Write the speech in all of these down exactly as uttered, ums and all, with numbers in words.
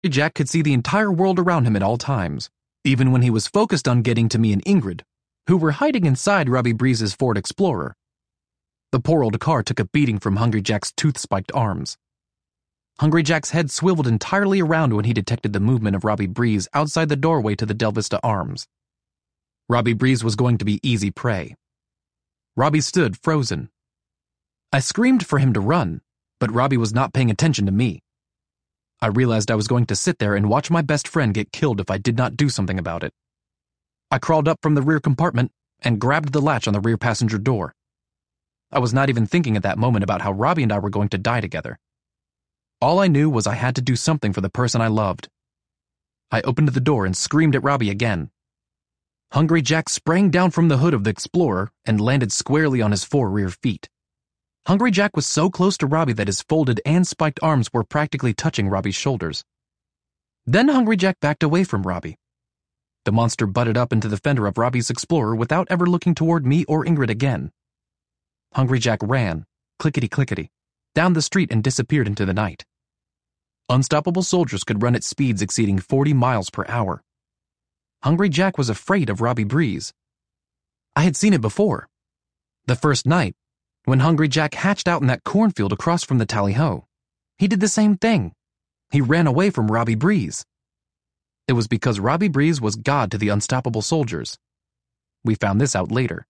Jack could see the entire world around him at all times, even when he was focused on getting to me and Ingrid, who were hiding inside Robbie Breeze's Ford Explorer. The poor old car took a beating from Hungry Jack's tooth-spiked arms. Hungry Jack's head swiveled entirely around when he detected the movement of Robbie Breeze outside the doorway to the Del Vista Arms. Robbie Breeze was going to be easy prey. Robbie stood frozen. I screamed for him to run, but Robbie was not paying attention to me. I realized I was going to sit there and watch my best friend get killed if I did not do something about it. I crawled up from the rear compartment and grabbed the latch on the rear passenger door. I was not even thinking at that moment about how Robbie and I were going to die together. All I knew was I had to do something for the person I loved. I opened the door and screamed at Robbie again. Hungry Jack sprang down from the hood of the Explorer and landed squarely on his four rear feet. Hungry Jack was so close to Robbie that his folded and spiked arms were practically touching Robbie's shoulders. Then Hungry Jack backed away from Robbie. The monster butted up into the fender of Robbie's Explorer without ever looking toward me or Ingrid again. Hungry Jack ran, clickety-clickety, down the street and disappeared into the night. Unstoppable soldiers could run at speeds exceeding forty miles per hour. Hungry Jack was afraid of Robbie Breeze. I had seen it before. The first night, when Hungry Jack hatched out in that cornfield across from the Tally-Ho, he did the same thing. He ran away from Robbie Breeze. It was because Robbie Breeze was God to the Unstoppable Soldiers. We found this out later.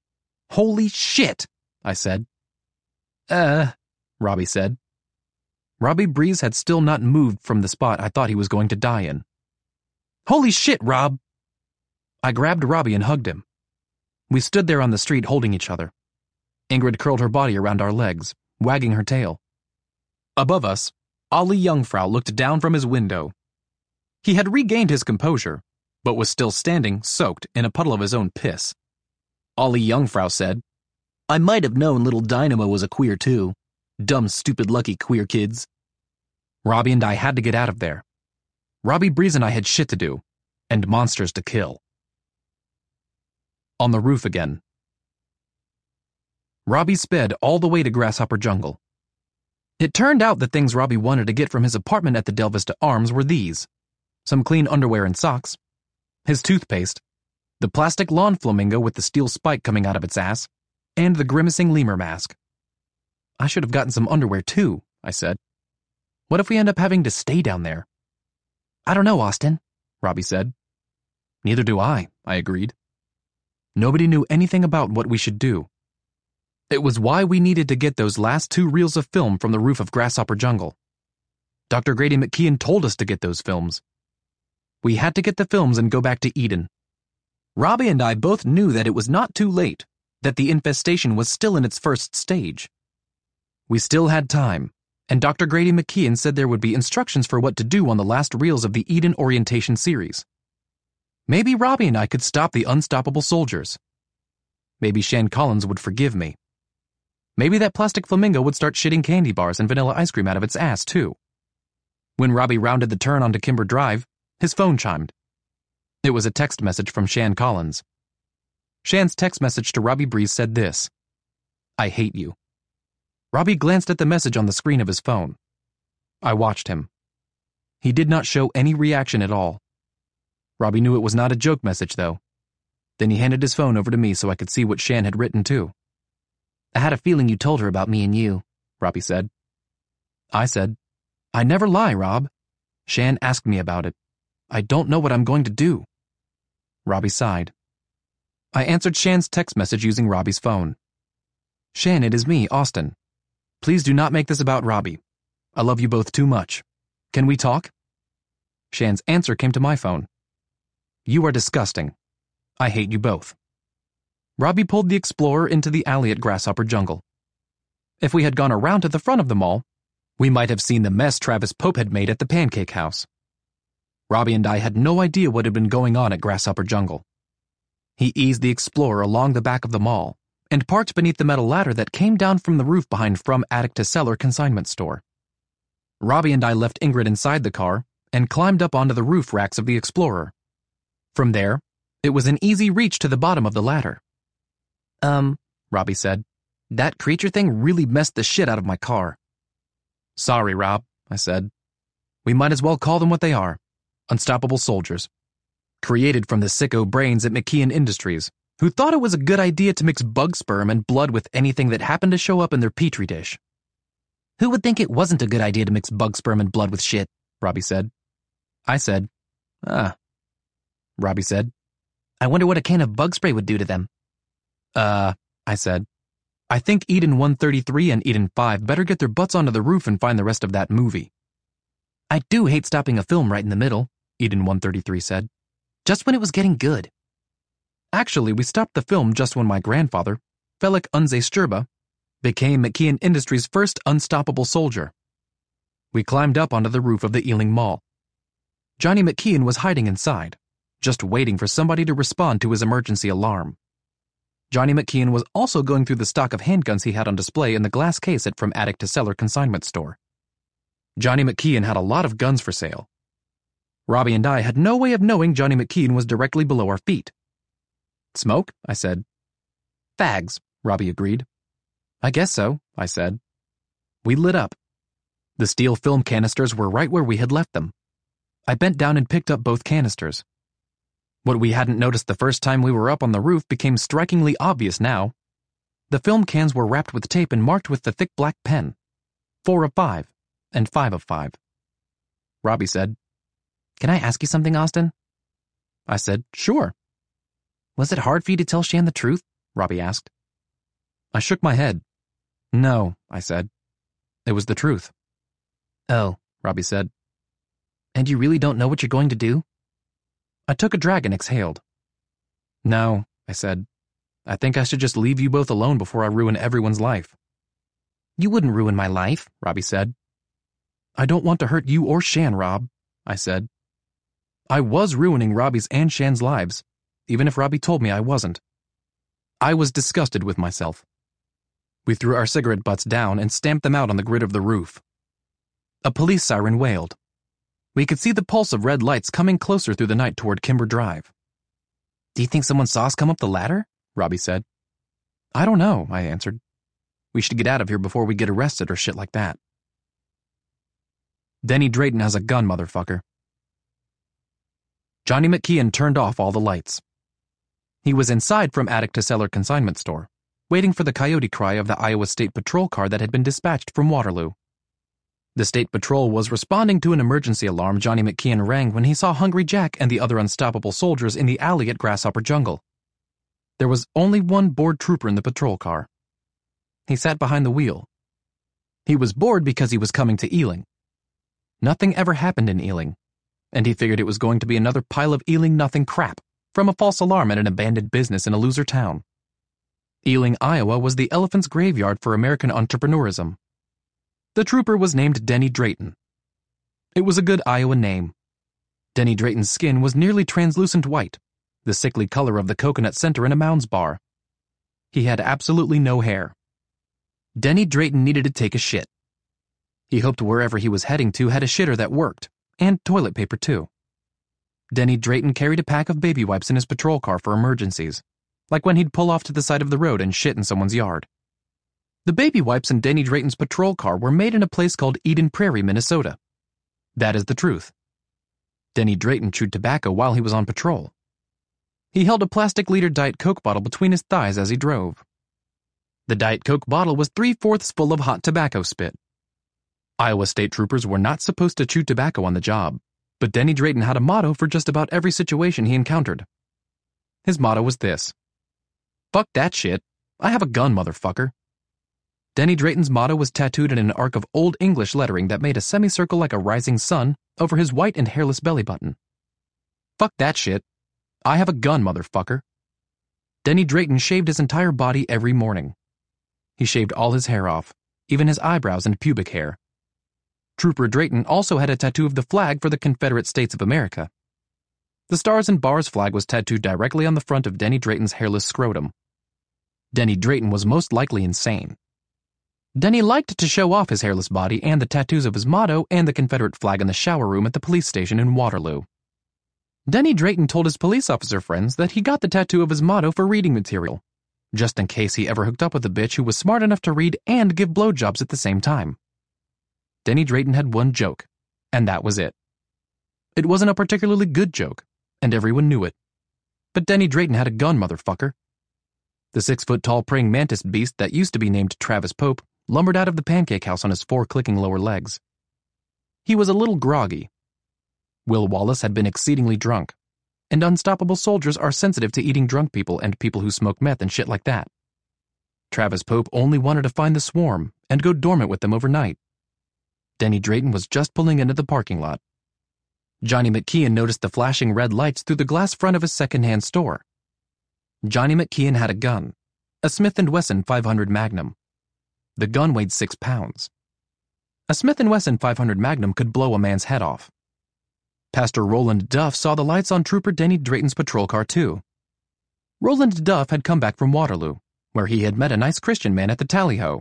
Holy shit, I said. Uh, Robbie said. Robbie Breeze had still not moved from the spot I thought he was going to die in. Holy shit, Rob! I grabbed Robbie and hugged him. We stood there on the street holding each other. Ingrid curled her body around our legs, wagging her tail. Above us, Ollie Jungfrau looked down from his window. He had regained his composure, but was still standing, soaked, in a puddle of his own piss. Ollie Jungfrau said, "I might have known little Dynamo was a queer too. Dumb, stupid, lucky queer kids." Robbie and I had to get out of there. Robbie Breeze and I had shit to do, and monsters to kill. On the roof again. Robbie sped all the way to Grasshopper Jungle. It turned out the things Robbie wanted to get from his apartment at the Del Vista Arms were these: some clean underwear and socks, his toothpaste, the plastic lawn flamingo with the steel spike coming out of its ass, and the grimacing lemur mask. I should have gotten some underwear too, I said. What if we end up having to stay down there? I don't know, Austin, Robbie said. Neither do I, I agreed. Nobody knew anything about what we should do. It was why we needed to get those last two reels of film from the roof of Grasshopper Jungle. Doctor Grady McKeon told us to get those films. We had to get the films and go back to Eden. Robbie and I both knew that it was not too late, that the infestation was still in its first stage. We still had time, and Doctor Grady McKeon said there would be instructions for what to do on the last reels of the Eden Orientation series. Maybe Robbie and I could stop the Unstoppable Soldiers. Maybe Shan Collins would forgive me. Maybe that plastic flamingo would start shitting candy bars and vanilla ice cream out of its ass, too. When Robbie rounded the turn onto Kimber Drive, his phone chimed. It was a text message from Shan Collins. Shan's text message to Robbie Breeze said this: "I hate you." Robbie glanced at the message on the screen of his phone. I watched him. He did not show any reaction at all. Robbie knew it was not a joke message, though. Then he handed his phone over to me so I could see what Shan had written, too. "I had a feeling you told her about me and you," Robbie said. I said, "I never lie, Rob. Shan asked me about it. I don't know what I'm going to do." Robbie sighed. I answered Shan's text message using Robbie's phone. "Shan, it is me, Austin. Please do not make this about Robbie. I love you both too much. Can we talk?" Shan's answer came to my phone. "You are disgusting. I hate you both." Robbie pulled the Explorer into the alley at Grasshopper Jungle. If we had gone around to the front of the mall, we might have seen the mess Travis Pope had made at the Pancake House. Robbie and I had no idea what had been going on at Grasshopper Jungle. He eased the Explorer along the back of the mall and parked beneath the metal ladder that came down from the roof behind From Attic to Cellar consignment store. Robbie and I left Ingrid inside the car and climbed up onto the roof racks of the Explorer. From there, it was an easy reach to the bottom of the ladder. Um, Robbie said, "that creature thing really messed the shit out of my car." "Sorry, Rob," I said. We might as well call them what they are. Unstoppable soldiers. Created from the sicko brains at McKeon Industries, who thought it was a good idea to mix bug sperm and blood with anything that happened to show up in their petri dish. Who would think it wasn't a good idea to mix bug sperm and blood with shit? Robbie said. I said, ah. Robbie said, I wonder what a can of bug spray would do to them. Uh, I said, I think Eden one thirty-three and Eden five better get their butts onto the roof and find the rest of that movie. I do hate stopping a film right in the middle, Eden one thirty-three said. Just when it was getting good. Actually, we stopped the film just when my grandfather, Felix Unze Sturba, became McKeon Industries' first unstoppable soldier. We climbed up onto the roof of the Ealing Mall. Johnny McKeon was hiding inside, just waiting for somebody to respond to his emergency alarm. Johnny McKeon was also going through the stock of handguns he had on display in the glass case at From Attic to Cellar consignment store. Johnny McKeon had a lot of guns for sale. Robbie and I had no way of knowing Johnny McKeon was directly below our feet. Smoke? I said. Fags, Robbie agreed. I guess so, I said. We lit up. The steel film canisters were right where we had left them. I bent down and picked up both canisters. What we hadn't noticed the first time we were up on the roof became strikingly obvious now. The film cans were wrapped with tape and marked with the thick black pen. Four of five, and five of five. Robbie said, Can I ask you something, Austin? I said, Sure. Was it hard for you to tell Shan the truth? Robbie asked. I shook my head. No, I said. It was the truth. Oh, Robbie said. And you really don't know what you're going to do? I took a drag and exhaled. No, I said. I think I should just leave you both alone before I ruin everyone's life. You wouldn't ruin my life, Robbie said. I don't want to hurt you or Shan, Rob, I said. I was ruining Robbie's and Shan's lives, even if Robbie told me I wasn't. I was disgusted with myself. We threw our cigarette butts down and stamped them out on the grid of the roof. A police siren wailed. We could see the pulse of red lights coming closer through the night toward Kimber Drive. Do you think someone saw us come up the ladder? Robbie said. I don't know, I answered. We should get out of here before we get arrested or shit like that. Denny Drayton has a gun, motherfucker. Johnny McKeon turned off all the lights. He was inside From Attic to Cellar consignment store, waiting for the coyote cry of the Iowa State Patrol car that had been dispatched from Waterloo. The State Patrol was responding to an emergency alarm Johnny McKeon rang when he saw Hungry Jack and the other unstoppable soldiers in the alley at Grasshopper Jungle. There was only one bored trooper in the patrol car. He sat behind the wheel. He was bored because he was coming to Ealing. Nothing ever happened in Ealing, and he figured it was going to be another pile of Ealing nothing crap from a false alarm at an abandoned business in a loser town. Ealing, Iowa was the elephant's graveyard for American entrepreneurism. The trooper was named Denny Drayton. It was a good Iowa name. Denny Drayton's skin was nearly translucent white, the sickly color of the coconut center in a Mounds bar. He had absolutely no hair. Denny Drayton needed to take a shit. He hoped wherever he was heading to had a shitter that worked, and toilet paper too. Denny Drayton carried a pack of baby wipes in his patrol car for emergencies, like when he'd pull off to the side of the road and shit in someone's yard. The baby wipes in Denny Drayton's patrol car were made in a place called Eden Prairie, Minnesota. That is the truth. Denny Drayton chewed tobacco while he was on patrol. He held a plastic liter Diet Coke bottle between his thighs as he drove. The Diet Coke bottle was three-fourths full of hot tobacco spit. Iowa State troopers were not supposed to chew tobacco on the job, but Denny Drayton had a motto for just about every situation he encountered. His motto was this: Fuck that shit. I have a gun, motherfucker. Denny Drayton's motto was tattooed in an arc of Old English lettering that made a semicircle like a rising sun over his white and hairless belly button. Fuck that shit. I have a gun, motherfucker. Denny Drayton shaved his entire body every morning. He shaved all his hair off, even his eyebrows and pubic hair. Trooper Drayton also had a tattoo of the flag for the Confederate States of America. The Stars and Bars flag was tattooed directly on the front of Denny Drayton's hairless scrotum. Denny Drayton was most likely insane. Denny liked to show off his hairless body and the tattoos of his motto and the Confederate flag in the shower room at the police station in Waterloo. Denny Drayton told his police officer friends that he got the tattoo of his motto for reading material, just in case he ever hooked up with a bitch who was smart enough to read and give blowjobs at the same time. Denny Drayton had one joke. And that was it. It wasn't a particularly good joke, and everyone knew it. But Denny Drayton had a gun, motherfucker. The six-foot-tall praying mantis beast that used to be named Travis Pope lumbered out of the pancake house on his four clicking lower legs. He was a little groggy. Will Wallace had been exceedingly drunk, and unstoppable soldiers are sensitive to eating drunk people and people who smoke meth and shit like that. Travis Pope only wanted to find the swarm and go dormant with them overnight. Denny Drayton was just pulling into the parking lot. Johnny McKeon noticed the flashing red lights through the glass front of his second-hand store. Johnny McKeon had a gun, a Smith and Wesson five hundred Magnum. The gun weighed six pounds. A Smith and Wesson five hundred Magnum could blow a man's head off. Pastor Roland Duff saw the lights on Trooper Denny Drayton's patrol car, too. Roland Duff had come back from Waterloo, where he had met a nice Christian man at the Tally-Ho.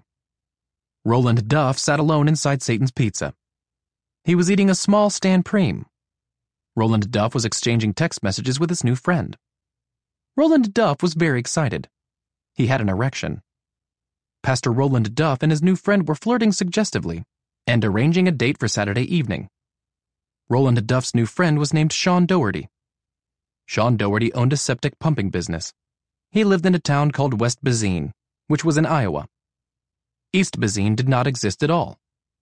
Roland Duff sat alone inside Satan's Pizza. He was eating a small Stan Preem. Roland Duff was exchanging text messages with his new friend. Roland Duff was very excited. He had an erection. Pastor Roland Duff and his new friend were flirting suggestively and arranging a date for Saturday evening. Roland Duff's new friend was named Sean Doherty. Sean Doherty owned a septic pumping business. He lived in a town called West Bazine, which was in Iowa. East Bazine did not exist at all.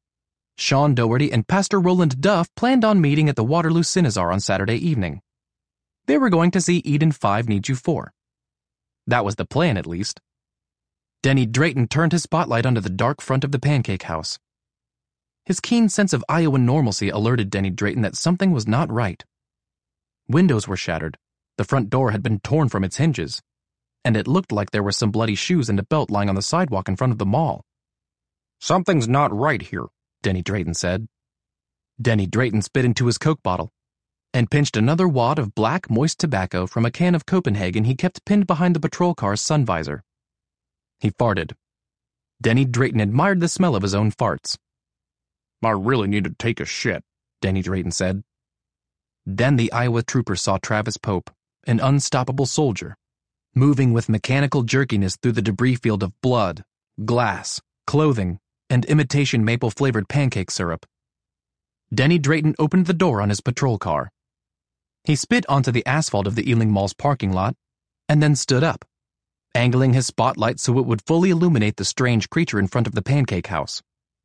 Sean Doherty and Pastor Roland Duff planned on meeting at the Waterloo Cinezar on Saturday evening. They were going to see Eden five Need You four. That was the plan, at least. Denny Drayton turned his spotlight onto the dark front of the pancake house. His keen sense of Iowan normalcy alerted Denny Drayton that something was not right. Windows were shattered, the front door had been torn from its hinges, and it looked like there were some bloody shoes and a belt lying on the sidewalk in front of the mall. "Something's not right here," Denny Drayton said. Denny Drayton spit into his Coke bottle and pinched another wad of black, moist tobacco from a can of Copenhagen he kept pinned behind the patrol car's sun visor. He farted. Denny Drayton admired the smell of his own farts. "I really need to take a shit," Denny Drayton said. Then the Iowa trooper saw Travis Pope, an unstoppable soldier, moving with mechanical jerkiness through the debris field of blood, glass, clothing, and imitation maple-flavored pancake syrup. Denny Drayton opened the door on his patrol car. He spit onto the asphalt of the Ealing Mall's parking lot, and then stood up, angling his spotlight so it would fully illuminate the strange creature in front of the pancake house.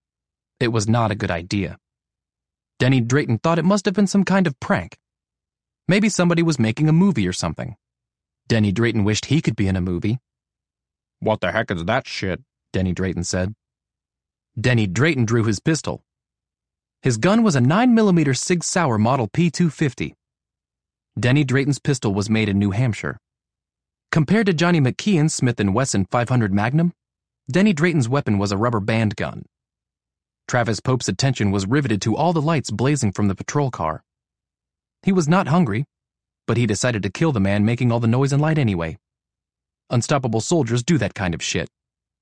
It was not a good idea. Denny Drayton thought it must have been some kind of prank. Maybe somebody was making a movie or something. Denny Drayton wished he could be in a movie. "What the heck is that shit?" Denny Drayton said. Denny Drayton drew his pistol. His gun was a nine millimeter Sig Sauer Model P two fifty. Denny Drayton's pistol was made in New Hampshire. Compared to Johnny McKeon's Smith and Wesson five hundred Magnum, Denny Drayton's weapon was a rubber band gun. Travis Pope's attention was riveted to all the lights blazing from the patrol car. He was not hungry, but he decided to kill the man making all the noise and light anyway. Unstoppable soldiers do that kind of shit.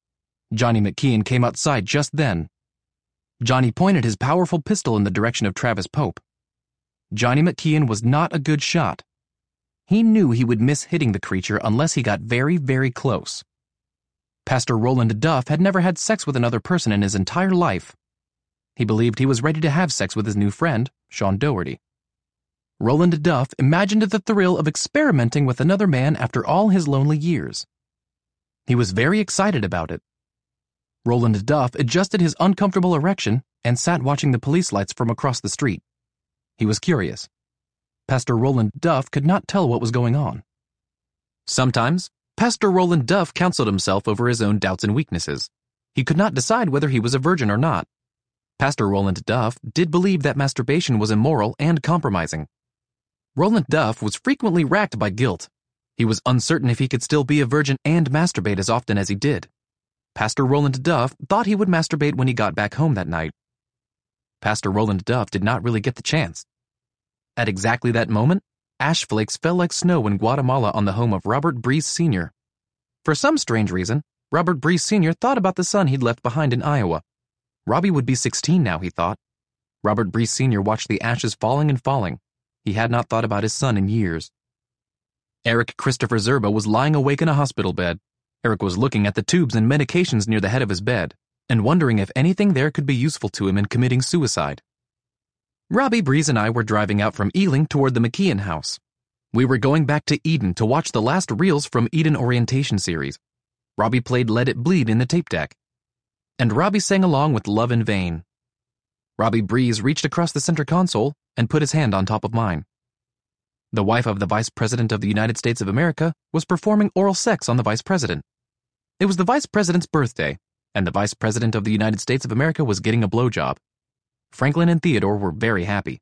Johnny McKeon came outside just then. Johnny pointed his powerful pistol in the direction of Travis Pope. Johnny McKeon was not a good shot. He knew he would miss hitting the creature unless he got very, very close. Pastor Roland Duff had never had sex with another person in his entire life. He believed he was ready to have sex with his new friend, Sean Doherty. Roland Duff imagined the thrill of experimenting with another man after all his lonely years. He was very excited about it. Roland Duff adjusted his uncomfortable erection and sat watching the police lights from across the street. He was curious. Pastor Roland Duff could not tell what was going on. Sometimes, Pastor Roland Duff counseled himself over his own doubts and weaknesses. He could not decide whether he was a virgin or not. Pastor Roland Duff did believe that masturbation was immoral and compromising. Roland Duff was frequently racked by guilt. He was uncertain if he could still be a virgin and masturbate as often as he did. Pastor Roland Duff thought he would masturbate when he got back home that night. Pastor Roland Duff did not really get the chance. At exactly that moment, ash flakes fell like snow in Guatemala on the home of Robert Breeze Senior For some strange reason, Robert Breeze Senior thought about the son he'd left behind in Iowa. Robbie would be sixteen now, he thought. Robert Breeze Senior watched the ashes falling and falling. He had not thought about his son in years. Eric Christopher Zerba was lying awake in a hospital bed. Eric was looking at the tubes and medications near the head of his bed and wondering if anything there could be useful to him in committing suicide. Robbie, Breeze, and I were driving out from Ealing toward the McKeon house. We were going back to Eden to watch the last reels from Eden Orientation Series. Robbie played Let It Bleed in the tape deck. And Robbie sang along with Love in Vain. Robbie Breeze reached across the center console and put his hand on top of mine. The wife of the Vice President of the United States of America was performing oral sex on the Vice President. It was the Vice President's birthday, and the Vice President of the United States of America was getting a blowjob. Franklin and Theodore were very happy.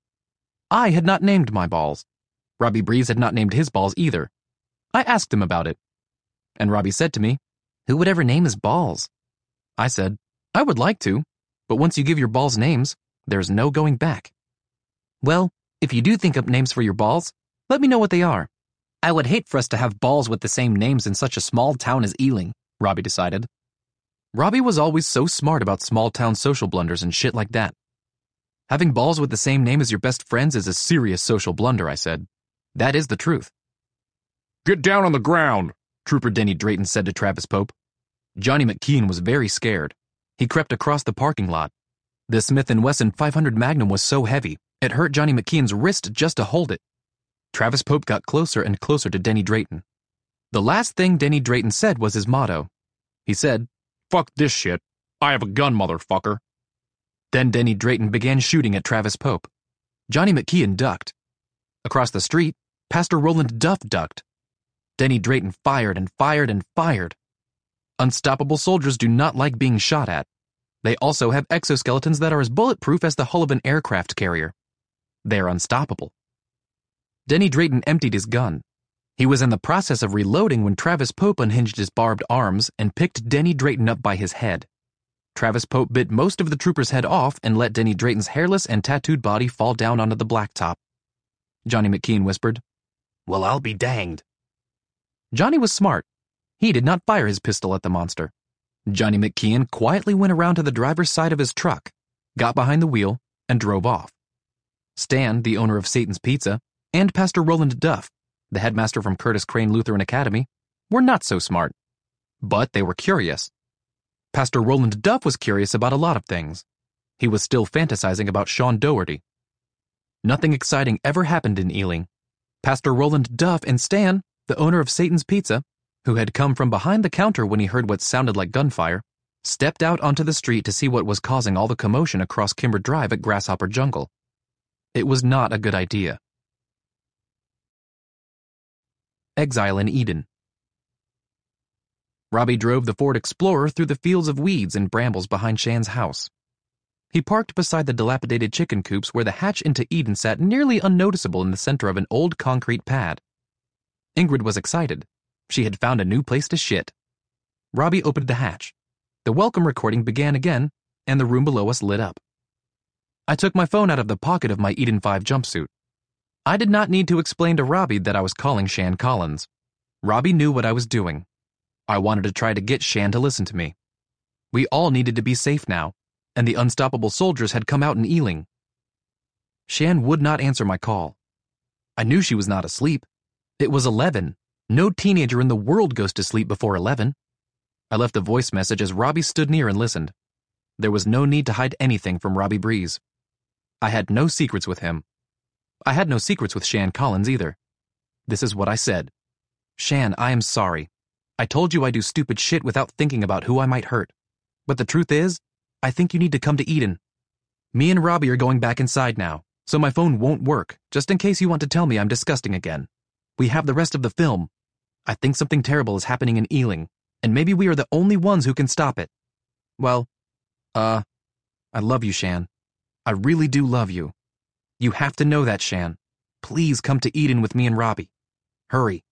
I had not named my balls. Robbie Breeze had not named his balls either. I asked him about it. And Robbie said to me, "Who would ever name his balls?" I said, "I would like to, but once you give your balls names, there's no going back." "Well, if you do think up names for your balls, let me know what they are. I would hate for us to have balls with the same names in such a small town as Ealing," Robbie decided. Robbie was always so smart about small town social blunders and shit like that. "Having balls with the same name as your best friends is a serious social blunder," I said. "That is the truth." "Get down on the ground," Trooper Denny Drayton said to Travis Pope. Johnny McKeon was very scared. He crept across the parking lot. The Smith and Wesson five hundred Magnum was so heavy, it hurt Johnny McKeon's wrist just to hold it. Travis Pope got closer and closer to Denny Drayton. The last thing Denny Drayton said was his motto. He said, "Fuck this shit. I have a gun, motherfucker." Then Denny Drayton began shooting at Travis Pope. Johnny McKeon ducked. Across the street, Pastor Roland Duff ducked. Denny Drayton fired and fired and fired. Unstoppable soldiers do not like being shot at. They also have exoskeletons that are as bulletproof as the hull of an aircraft carrier. They are unstoppable. Denny Drayton emptied his gun. He was in the process of reloading when Travis Pope unhinged his barbed arms and picked Denny Drayton up by his head. Travis Pope bit most of the trooper's head off and let Denny Drayton's hairless and tattooed body fall down onto the blacktop. Johnny McKeon whispered, "Well, I'll be danged." Johnny was smart. He did not fire his pistol at the monster. Johnny McKeon quietly went around to the driver's side of his truck, got behind the wheel, and drove off. Stan, the owner of Satan's Pizza, and Pastor Roland Duff, the headmaster from Curtis Crane Lutheran Academy, were not so smart. But they were curious. Pastor Roland Duff was curious about a lot of things. He was still fantasizing about Sean Doherty. Nothing exciting ever happened in Ealing. Pastor Roland Duff and Stan, the owner of Satan's Pizza, who had come from behind the counter when he heard what sounded like gunfire, stepped out onto the street to see what was causing all the commotion across Kimber Drive at Grasshopper Jungle. It was not a good idea. Exile in Eden. Robbie drove the Ford Explorer through the fields of weeds and brambles behind Shan's house. He parked beside the dilapidated chicken coops where the hatch into Eden sat nearly unnoticeable in the center of an old concrete pad. Ingrid was excited. She had found a new place to shit. Robbie opened the hatch. The welcome recording began again, and the room below us lit up. I took my phone out of the pocket of my Eden five jumpsuit. I did not need to explain to Robbie that I was calling Shan Collins. Robbie knew what I was doing. I wanted to try to get Shan to listen to me. We all needed to be safe now, and the unstoppable soldiers had come out in Ealing. Shan would not answer my call. I knew she was not asleep. It was eleven. No teenager in the world goes to sleep before eleven. I left a voice message as Robbie stood near and listened. There was no need to hide anything from Robbie Breeze. I had no secrets with him. I had no secrets with Shan Collins either. This is what I said. "Shan, I am sorry. I told you I do stupid shit without thinking about who I might hurt. But the truth is, I think you need to come to Eden. Me and Robbie are going back inside now, so my phone won't work, just in case you want to tell me I'm disgusting again. We have the rest of the film. I think something terrible is happening in Ealing, and maybe we are the only ones who can stop it. Well, uh, I love you, Shan. I really do love you. You have to know that, Shan. Please come to Eden with me and Robbie. Hurry."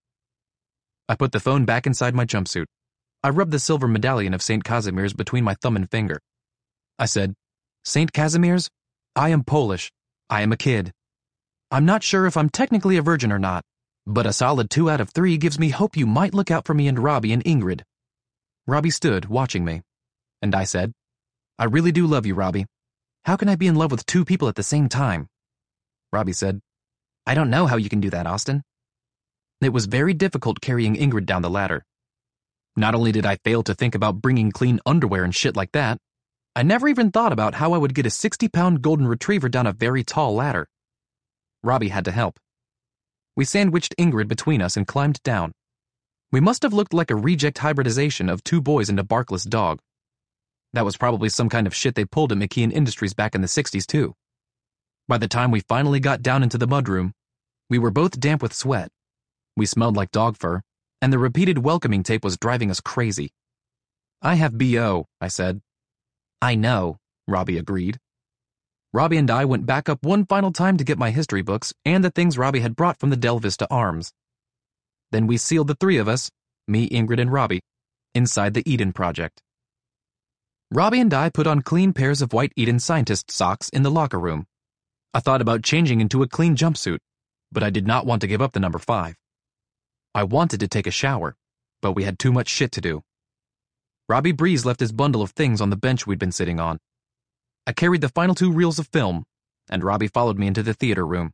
I put the phone back inside my jumpsuit. I rubbed the silver medallion of Saint Casimir's between my thumb and finger. I said, "Saint Casimir's, I am Polish. I am a kid. I'm not sure if I'm technically a virgin or not, but a solid two out of three gives me hope you might look out for me and Robbie and Ingrid." Robbie stood, watching me, and I said, "I really do love you, Robbie. How can I be in love with two people at the same time?" Robbie said, "I don't know how you can do that, Austin." It was very difficult carrying Ingrid down the ladder. Not only did I fail to think about bringing clean underwear and shit like that, I never even thought about how I would get a sixty-pound golden retriever down a very tall ladder. Robbie had to help. We sandwiched Ingrid between us and climbed down. We must have looked like a reject hybridization of two boys and a barkless dog. That was probably some kind of shit they pulled at McKeon Industries back in the sixties, too. By the time we finally got down into the mudroom, we were both damp with sweat. We smelled like dog fur, and the repeated welcoming tape was driving us crazy. I have B O, I said. I know, Robbie agreed. Robbie and I went back up one final time to get my history books and the things Robbie had brought from the Del Vista Arms. Then we sealed the three of us, me, Ingrid, and Robbie, inside the Eden Project. Robbie and I put on clean pairs of white Eden scientist socks in the locker room. I thought about changing into a clean jumpsuit, but I did not want to give up the number five. I wanted to take a shower, but we had too much shit to do. Robbie Breeze left his bundle of things on the bench we'd been sitting on. I carried the final two reels of film, and Robbie followed me into the theater room.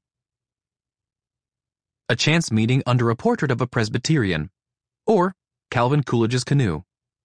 A chance meeting under a portrait of a Presbyterian, or Calvin Coolidge's canoe.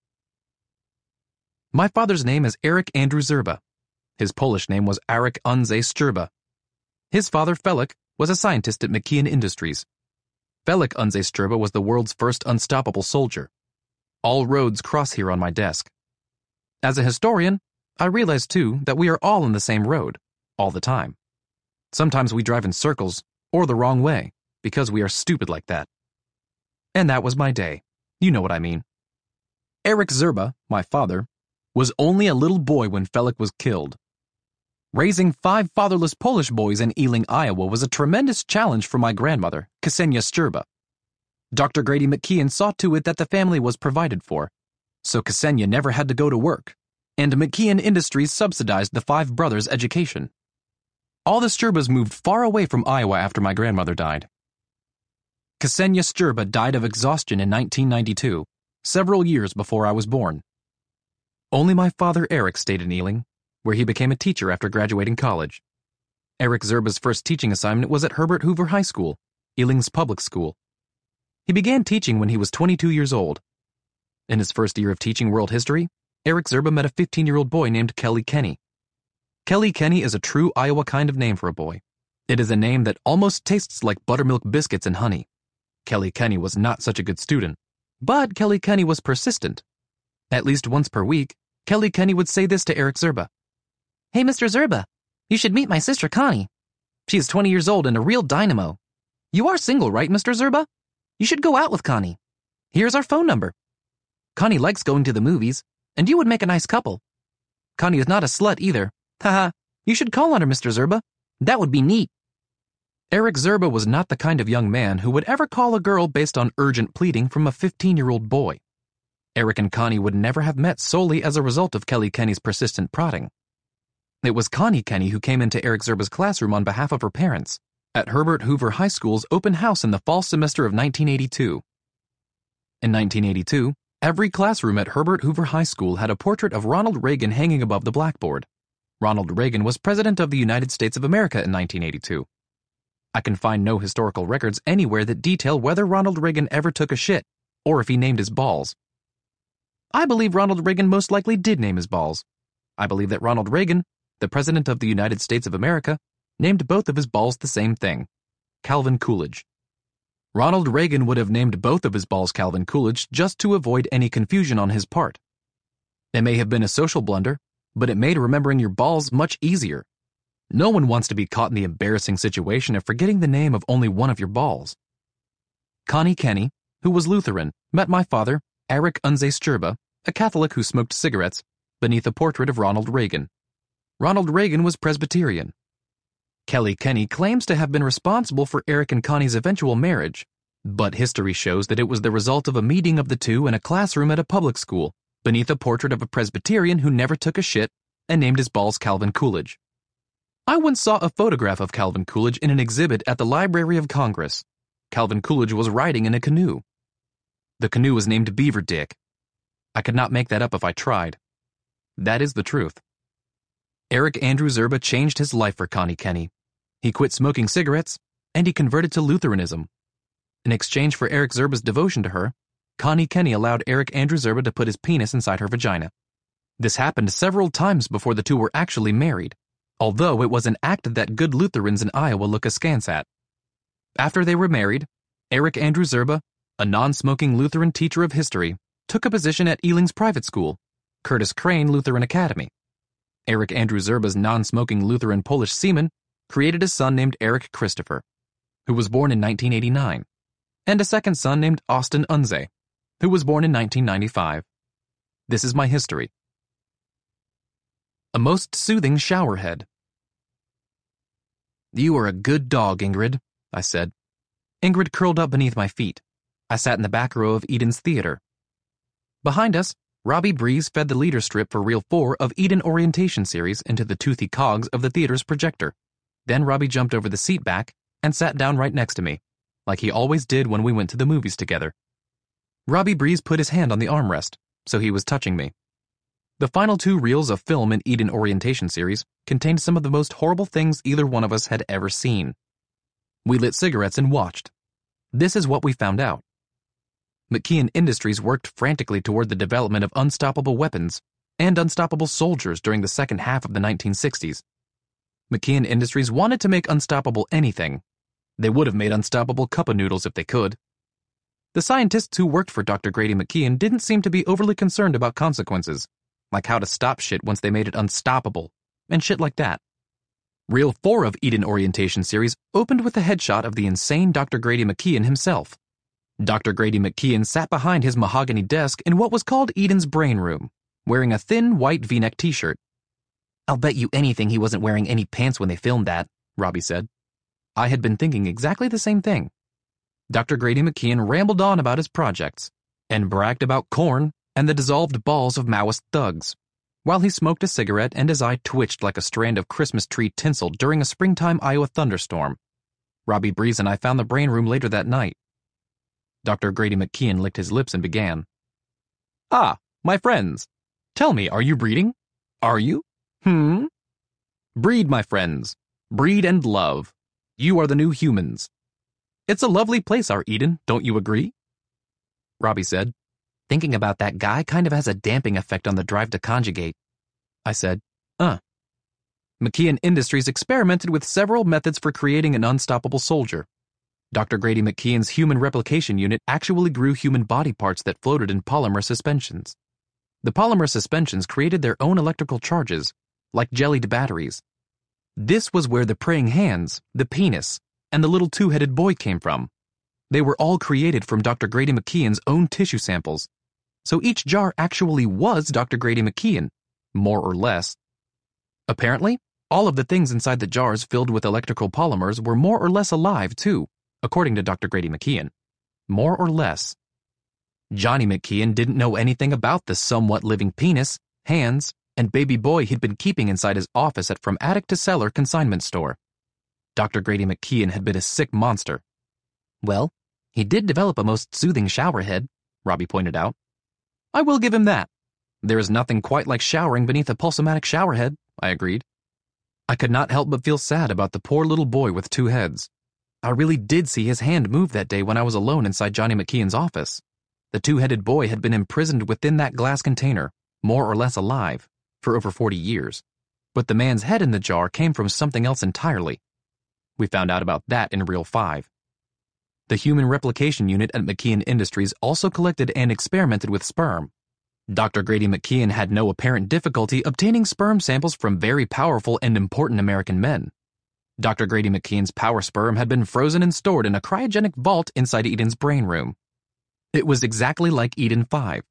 My father's name is Eric Andrew Zerba. His Polish name was Arek Andrzej Szczerba. His father, Felix, was a scientist at McKeon Industries. Felix Andrzej Szczerba was the world's first unstoppable soldier. All roads cross here on my desk. As a historian, I realize, too, that we are all on the same road, all the time. Sometimes we drive in circles, or the wrong way, because we are stupid like that. And that was my day. You know what I mean. Eric Zerba, my father, was only a little boy when Felix was killed. Raising five fatherless Polish boys in Ealing, Iowa was a tremendous challenge for my grandmother, Ksenia Szczerba. Doctor Grady McKeon saw to it that the family was provided for, so Ksenia never had to go to work, and McKeon Industries subsidized the five brothers' education. All the Szczerbas moved far away from Iowa after my grandmother died. Ksenia Szczerba died of exhaustion in nineteen ninety-two, several years before I was born. Only my father Eric stayed in Ealing, where he became a teacher after graduating college. Eric Zerba's first teaching assignment was at Herbert Hoover High School, Ealing's public school. He began teaching when he was twenty-two years old. In his first year of teaching world history, Eric Zerba met a fifteen-year-old boy named Kelly Kenny. Kelly Kenny is a true Iowa kind of name for a boy. It is a name that almost tastes like buttermilk biscuits and honey. Kelly Kenny was not such a good student, but Kelly Kenny was persistent. At least once per week, Kelly Kenny would say this to Eric Zerba. Hey, Mister Zerba, you should meet my sister Connie. She is twenty years old and a real dynamo. You are single, right, Mister Zerba? You should go out with Connie. Here's our phone number. Connie likes going to the movies, and you would make a nice couple. Connie is not a slut either. Haha, you should call on her, Mister Zerba. That would be neat. Eric Zerba was not the kind of young man who would ever call a girl based on urgent pleading from a fifteen-year-old boy. Eric and Connie would never have met solely as a result of Kelly Kenny's persistent prodding. It was Connie Kenny who came into Eric Zerba's classroom on behalf of her parents at Herbert Hoover High School's open house in the fall semester of nineteen eighty-two. In nineteen eighty-two, every classroom at Herbert Hoover High School had a portrait of Ronald Reagan hanging above the blackboard. Ronald Reagan was President of the United States of America in nineteen eighty-two. I can find no historical records anywhere that detail whether Ronald Reagan ever took a shit, or if he named his balls. I believe Ronald Reagan most likely did name his balls. I believe that Ronald Reagan, the President of the United States of America, named both of his balls the same thing, Calvin Coolidge. Ronald Reagan would have named both of his balls Calvin Coolidge just to avoid any confusion on his part. It may have been a social blunder, but it made remembering your balls much easier. No one wants to be caught in the embarrassing situation of forgetting the name of only one of your balls. Connie Kenny, who was Lutheran, met my father, Arek Andrzej Szczerba, a Catholic who smoked cigarettes, beneath a portrait of Ronald Reagan. Ronald Reagan was Presbyterian. Kelly Kenny claims to have been responsible for Eric and Connie's eventual marriage, but history shows that it was the result of a meeting of the two in a classroom at a public school, beneath a portrait of a Presbyterian who never took a shit and named his balls Calvin Coolidge. I once saw a photograph of Calvin Coolidge in an exhibit at the Library of Congress. Calvin Coolidge was riding in a canoe. The canoe was named Beaver Dick. I could not make that up if I tried. That is the truth. Eric Andrew Zerba changed his life for Connie Kenny. He quit smoking cigarettes, and he converted to Lutheranism. In exchange for Eric Zerba's devotion to her, Connie Kenny allowed Eric Andrew Zerba to put his penis inside her vagina. This happened several times before the two were actually married, although it was an act that good Lutherans in Iowa look askance at. After they were married, Eric Andrew Zerba, a non-smoking Lutheran teacher of history, took a position at Ealing's private school, Curtis Crane Lutheran Academy. Eric Andrew Zerba's non-smoking Lutheran Polish seaman created a son named Eric Christopher, who was born in nineteen eighty-nine, and a second son named Austin Unze, who was born in nineteen ninety-five. This is my history. A most soothing showerhead. "You are a good dog, Ingrid," I said. Ingrid curled up beneath my feet. I sat in the back row of Eden's theater. Behind us, Robbie Breeze fed the leader strip for Reel four of Eden Orientation Series into the toothy cogs of the theater's projector. Then Robbie jumped over the seat back and sat down right next to me, like he always did when we went to the movies together. Robbie Breeze put his hand on the armrest, so he was touching me. The final two reels of film in Eden Orientation Series contained some of the most horrible things either one of us had ever seen. We lit cigarettes and watched. This is what we found out. McKeon Industries worked frantically toward the development of unstoppable weapons and unstoppable soldiers during the second half of the nineteen sixties. McKeon Industries wanted to make unstoppable anything. They would have made unstoppable cup of noodles if they could. The scientists who worked for Doctor Grady McKeon didn't seem to be overly concerned about consequences, like how to stop shit once they made it unstoppable, and shit like that. Reel four of Eden Orientation Series opened with a headshot of the insane Doctor Grady McKeon himself. Doctor Grady McKeon sat behind his mahogany desk in what was called Eden's brain room, wearing a thin white V-neck t-shirt. "I'll bet you anything he wasn't wearing any pants when they filmed that," Robbie said. I had been thinking exactly the same thing. Doctor Grady McKeon rambled on about his projects, and bragged about corn and the dissolved balls of Maoist thugs, while he smoked a cigarette and his eye twitched like a strand of Christmas tree tinsel during a springtime Iowa thunderstorm. Robbie Breeze and I found the brain room later that night. Doctor Grady McKeon licked his lips and began. "Ah, my friends. Tell me, are you breeding? Are you? Hmm? Breed, my friends. Breed and love. You are the new humans. It's a lovely place, our Eden, don't you agree?" Robbie said, "Thinking about that guy kind of has a damping effect on the drive to conjugate." I said, uh. McKeon Industries experimented with several methods for creating an unstoppable soldier. Doctor Grady McKeon's human replication unit actually grew human body parts that floated in polymer suspensions. The polymer suspensions created their own electrical charges, like jellied batteries. This was where the praying hands, the penis, and the little two-headed boy came from. They were all created from Doctor Grady McKeon's own tissue samples. So each jar actually was Doctor Grady McKeon, more or less. Apparently, all of the things inside the jars filled with electrical polymers were more or less alive, too, according to Doctor Grady McKeon. More or less. Johnny McKeon didn't know anything about the somewhat living penis, hands, and baby boy he'd been keeping inside his office at From Attic to Cellar consignment store. Doctor Grady McKeon had been a sick monster. "Well, he did develop a most soothing showerhead," Robbie pointed out. "I will give him that. There is nothing quite like showering beneath a pulsomatic showerhead," I agreed. I could not help but feel sad about the poor little boy with two heads. I really did see his hand move that day when I was alone inside Johnny McKeon's office. The two-headed boy had been imprisoned within that glass container, more or less alive, for over forty years. But the man's head in the jar came from something else entirely. We found out about that in Reel five. The Human Replication Unit at McKeon Industries also collected and experimented with sperm. Doctor Grady McKeon had no apparent difficulty obtaining sperm samples from very powerful and important American men. Doctor Grady McKeon's power sperm had been frozen and stored in a cryogenic vault inside Eden's brain room. It was exactly like Eden five.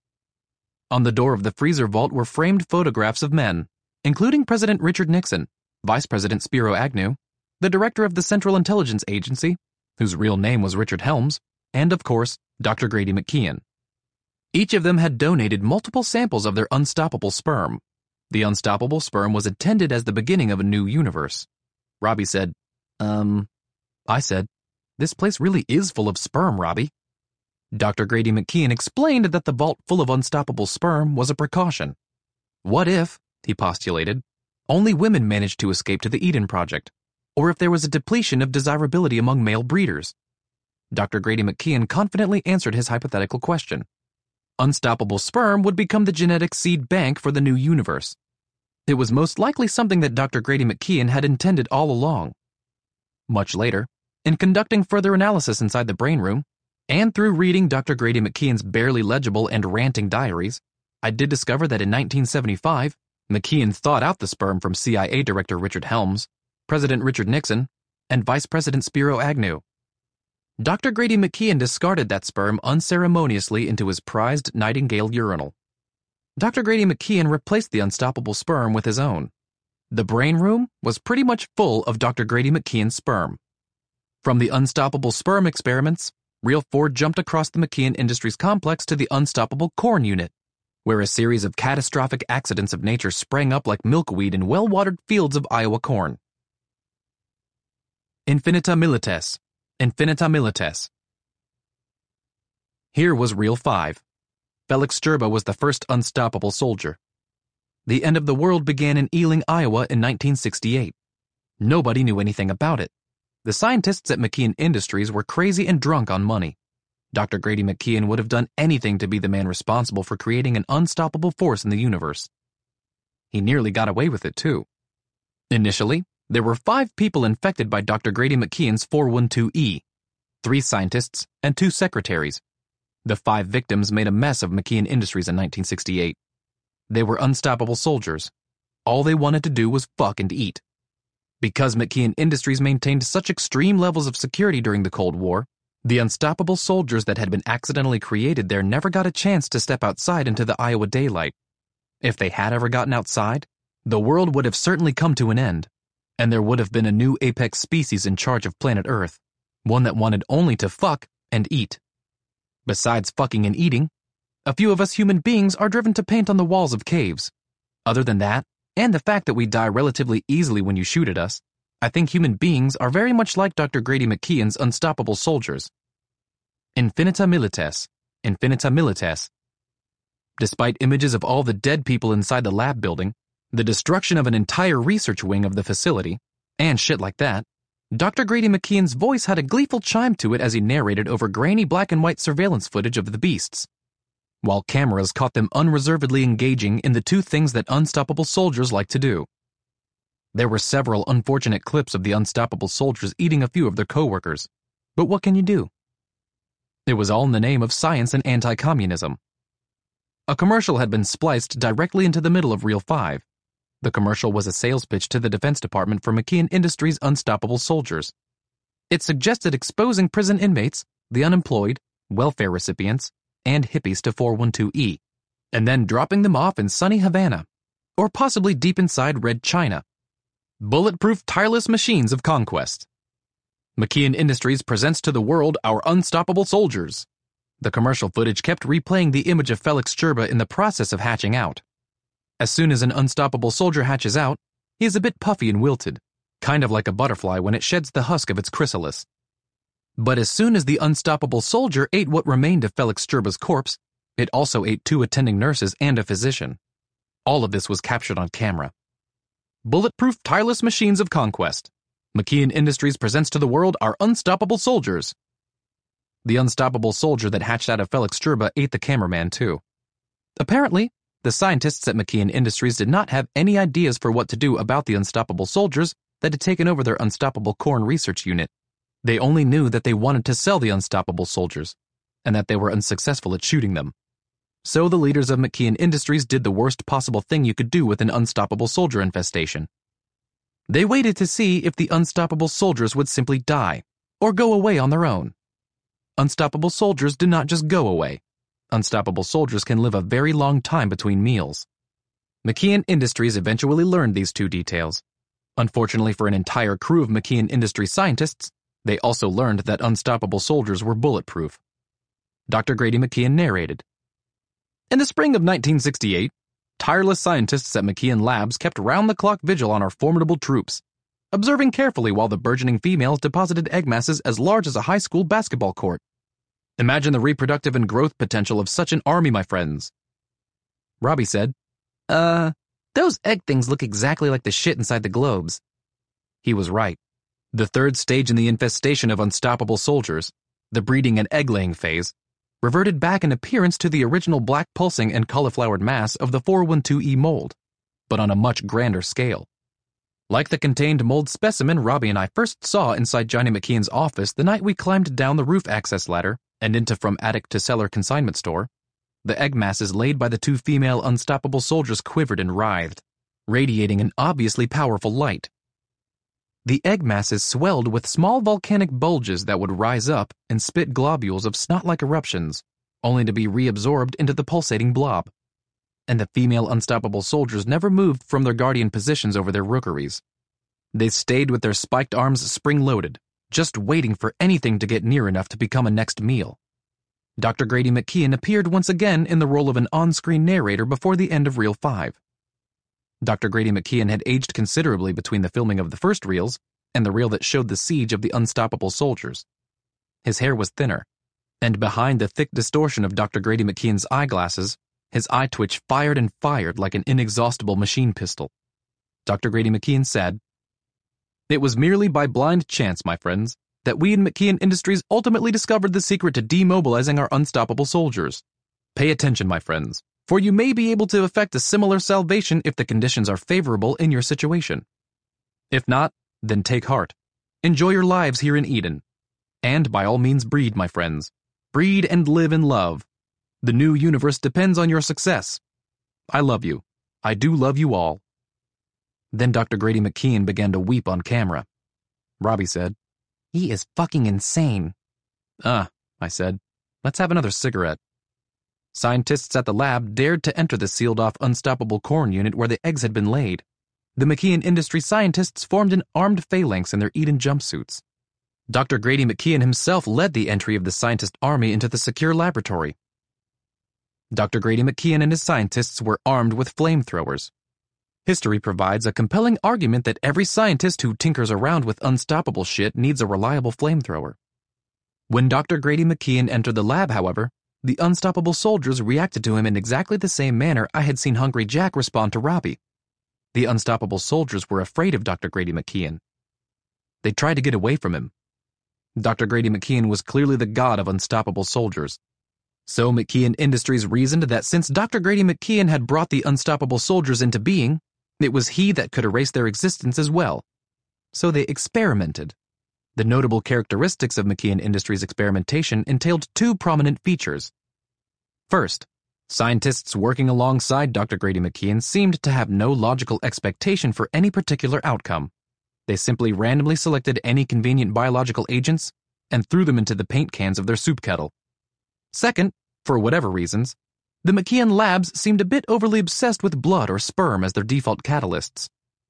On the door of the freezer vault were framed photographs of men, including President Richard Nixon, Vice President Spiro Agnew, the director of the Central Intelligence Agency, whose real name was Richard Helms, and, of course, Doctor Grady McKeon. Each of them had donated multiple samples of their unstoppable sperm. The unstoppable sperm was intended as the beginning of a new universe. Robbie said, um, I said, "This place really is full of sperm, Robbie." Doctor Grady McKeon explained that the vault full of unstoppable sperm was a precaution. What if, he postulated, only women managed to escape to the Eden Project, or if there was a depletion of desirability among male breeders? Doctor Grady McKeon confidently answered his hypothetical question. Unstoppable sperm would become the genetic seed bank for the new universe. It was most likely something that Doctor Grady McKeon had intended all along. Much later, in conducting further analysis inside the brain room, and through reading Doctor Grady McKeon's barely legible and ranting diaries, I did discover that in nineteen seventy-five, McKeon thawed out the sperm from C I A Director Richard Helms, President Richard Nixon, and Vice President Spiro Agnew. Doctor Grady McKeon discarded that sperm unceremoniously into his prized Nightingale urinal. Doctor Grady McKeon replaced the unstoppable sperm with his own. The brain room was pretty much full of Doctor Grady McKeon's sperm. From the unstoppable sperm experiments, Reel four jumped across the McKeon Industries complex to the unstoppable corn unit, where a series of catastrophic accidents of nature sprang up like milkweed in well-watered fields of Iowa corn. Infinita Milites. Infinita Milites. Here was Reel five. Felix Sturba was the first unstoppable soldier. The end of the world began in Ealing, Iowa in nineteen sixty-eight. Nobody knew anything about it. The scientists at McKeon Industries were crazy and drunk on money. Doctor Grady McKeon would have done anything to be the man responsible for creating an unstoppable force in the universe. He nearly got away with it, too. Initially, there were five people infected by Doctor Grady McKeon's four twelve E, three scientists and two secretaries. The five victims made a mess of McKeon Industries in nineteen sixty-eight. They were unstoppable soldiers. All they wanted to do was fuck and eat. Because McKeon Industries maintained such extreme levels of security during the Cold War, the unstoppable soldiers that had been accidentally created there never got a chance to step outside into the Iowa daylight. If they had ever gotten outside, the world would have certainly come to an end, and there would have been a new apex species in charge of planet Earth, one that wanted only to fuck and eat. Besides fucking and eating, a few of us human beings are driven to paint on the walls of caves. Other than that, and the fact that we die relatively easily when you shoot at us, I think human beings are very much like Doctor Grady McKeon's unstoppable soldiers. Infinita Milites. Infinita Milites. Despite images of all the dead people inside the lab building, the destruction of an entire research wing of the facility, and shit like that, Doctor Grady McKeon's voice had a gleeful chime to it as he narrated over grainy black and white surveillance footage of the beasts, while cameras caught them unreservedly engaging in the two things that unstoppable soldiers like to do. There were several unfortunate clips of the unstoppable soldiers eating a few of their coworkers, but what can you do? It was all in the name of science and anti-communism. A commercial had been spliced directly into the middle of Reel five. The commercial was a sales pitch to the Defense Department for McKeon Industries' unstoppable soldiers. It suggested exposing prison inmates, the unemployed, welfare recipients, and hippies to four twelve E, and then dropping them off in sunny Havana, or possibly deep inside Red China. Bulletproof tireless machines of conquest. McKeon Industries presents to the world our unstoppable soldiers. The commercial footage kept replaying the image of Felix Sturba in the process of hatching out. As soon as an unstoppable soldier hatches out, he is a bit puffy and wilted, kind of like a butterfly when it sheds the husk of its chrysalis. But as soon as the unstoppable soldier ate what remained of Felix Sturba's corpse, it also ate two attending nurses and a physician. All of this was captured on camera. Bulletproof tireless machines of conquest. McKeon Industries presents to the world our unstoppable soldiers. The unstoppable soldier that hatched out of Felix Sturba ate the cameraman too. Apparently, the scientists at McKeon Industries did not have any ideas for what to do about the unstoppable soldiers that had taken over their unstoppable corn research unit. They only knew that they wanted to sell the unstoppable soldiers, and that they were unsuccessful at shooting them. So the leaders of McKeon Industries did the worst possible thing you could do with an unstoppable soldier infestation. They waited to see if the unstoppable soldiers would simply die, or go away on their own. Unstoppable soldiers do not just go away. Unstoppable soldiers can live a very long time between meals. McKeon Industries eventually learned these two details. Unfortunately for an entire crew of McKeon Industries scientists, they also learned that unstoppable soldiers were bulletproof. Doctor Grady McKeon narrated. In the spring of nineteen sixty-eight, tireless scientists at McKeon Labs kept round-the-clock vigil on our formidable troops, observing carefully while the burgeoning females deposited egg masses as large as a high school basketball court. Imagine the reproductive and growth potential of such an army, my friends. Robbie said, Uh, those egg things look exactly like the shit inside the globes. He was right. The third stage in the infestation of unstoppable soldiers, the breeding and egg-laying phase, reverted back in appearance to the original black pulsing and cauliflowered mass of the four twelve E mold, but on a much grander scale. Like the contained mold specimen Robbie and I first saw inside Johnny McKeon's office the night we climbed down the roof access ladder and into from attic to cellar consignment store, the egg masses laid by the two female unstoppable soldiers quivered and writhed, radiating an obviously powerful light. The egg masses swelled with small volcanic bulges that would rise up and spit globules of snot-like eruptions, only to be reabsorbed into the pulsating blob. And the female unstoppable soldiers never moved from their guardian positions over their rookeries. They stayed with their spiked arms spring-loaded, just waiting for anything to get near enough to become a next meal. Doctor Grady McKeon appeared once again in the role of an on-screen narrator before the end of Reel five. Doctor Grady McKeon had aged considerably between the filming of the first reels and the reel that showed the siege of the unstoppable soldiers. His hair was thinner, and behind the thick distortion of Doctor Grady McKeon's eyeglasses, his eye twitch fired and fired like an inexhaustible machine pistol. Doctor Grady McKeon said, "It was merely by blind chance, my friends, that we in McKeon Industries ultimately discovered the secret to demobilizing our unstoppable soldiers. Pay attention, my friends, for you may be able to effect a similar salvation if the conditions are favorable in your situation. If not, then take heart. Enjoy your lives here in Eden. And by all means breed, my friends. Breed and live in love. The new universe depends on your success. I love you. I do love you all." Then Doctor Grady McKeon began to weep on camera. Robbie said, "He is fucking insane." "Ah," I said, "let's have another cigarette." Scientists at the lab dared to enter the sealed-off unstoppable corn unit where the eggs had been laid. The McKeon Industries scientists formed an armed phalanx in their Eden jumpsuits. Doctor Grady McKeon himself led the entry of the scientist army into the secure laboratory. Doctor Grady McKeon and his scientists were armed with flamethrowers. History provides a compelling argument that every scientist who tinkers around with unstoppable shit needs a reliable flamethrower. When Doctor Grady McKeon entered the lab, however, the unstoppable soldiers reacted to him in exactly the same manner I had seen Hungry Jack respond to Robbie. The unstoppable soldiers were afraid of Doctor Grady McKeon. They tried to get away from him. Doctor Grady McKeon was clearly the god of unstoppable soldiers. So McKeon Industries reasoned that since Doctor Grady McKeon had brought the unstoppable soldiers into being, it was he that could erase their existence as well. So they experimented. The notable characteristics of McKeon Industries' experimentation entailed two prominent features. First, scientists working alongside Doctor Grady McKeon seemed to have no logical expectation for any particular outcome. They simply randomly selected any convenient biological agents and threw them into the paint cans of their soup kettle. Second, for whatever reasons, the McKeon labs seemed a bit overly obsessed with blood or sperm as their default catalysts.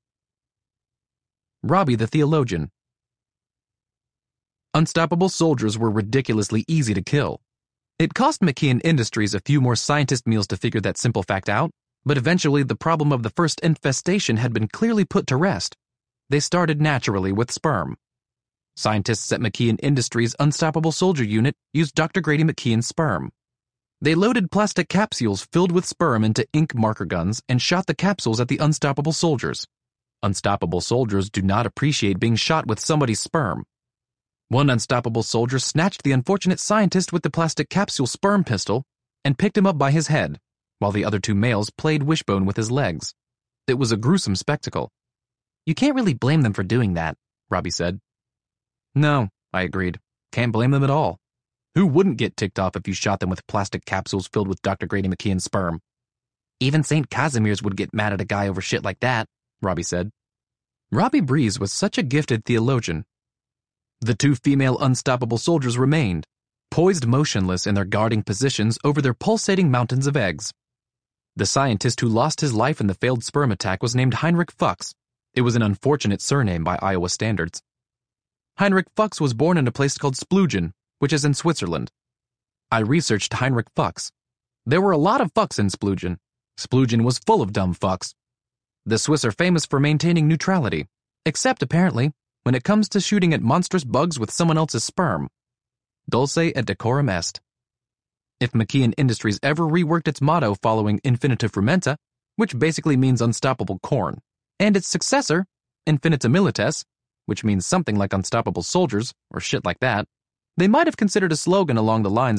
Robbie the Theologian. Unstoppable soldiers were ridiculously easy to kill. It cost McKeon Industries a few more scientist meals to figure that simple fact out, but eventually the problem of the first infestation had been clearly put to rest. They started naturally with sperm. Scientists at McKeon Industries' Unstoppable Soldier Unit used Doctor Grady McKeon's sperm. They loaded plastic capsules filled with sperm into ink marker guns and shot the capsules at the unstoppable soldiers. Unstoppable soldiers do not appreciate being shot with somebody's sperm. One unstoppable soldier snatched the unfortunate scientist with the plastic capsule sperm pistol and picked him up by his head, while the other two males played wishbone with his legs. It was a gruesome spectacle. "You can't really blame them for doing that," Robbie said. "No," I agreed. "Can't blame them at all. Who wouldn't get ticked off if you shot them with plastic capsules filled with Doctor Grady McKeon's sperm?" "Even Saint Casimir's would get mad at a guy over shit like that," Robbie said. Robbie Breeze was such a gifted theologian. The two female unstoppable soldiers remained, poised motionless in their guarding positions over their pulsating mountains of eggs. The scientist who lost his life in the failed sperm attack was named Heinrich Fuchs. It was an unfortunate surname by Iowa standards. Heinrich Fuchs was born in a place called Splugen, which is in Switzerland. I researched Heinrich Fuchs. There were a lot of fucks in Splugen. Splugen was full of dumb fucks. The Swiss are famous for maintaining neutrality, except, apparently, when it comes to shooting at monstrous bugs with someone else's sperm. Dulce et decorum est. If McKeon Industries ever reworked its motto following Infinitum Frumenta, which basically means unstoppable corn, and its successor, Infinita Milites, which means something like unstoppable soldiers, or shit like that, they might have considered a slogan along the lines of,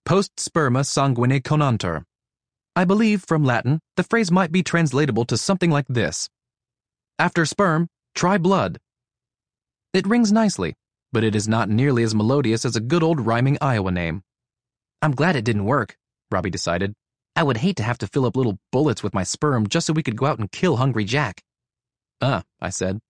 Post sperma sanguine conantur. I believe, from Latin, the phrase might be translatable to something like this. After sperm, try blood. It rings nicely, but it is not nearly as melodious as a good old rhyming Iowa name. I'm glad it didn't work, Robbie decided. I would hate to have to fill up little bullets with my sperm just so we could go out and kill Hungry Jack. Uh, I said.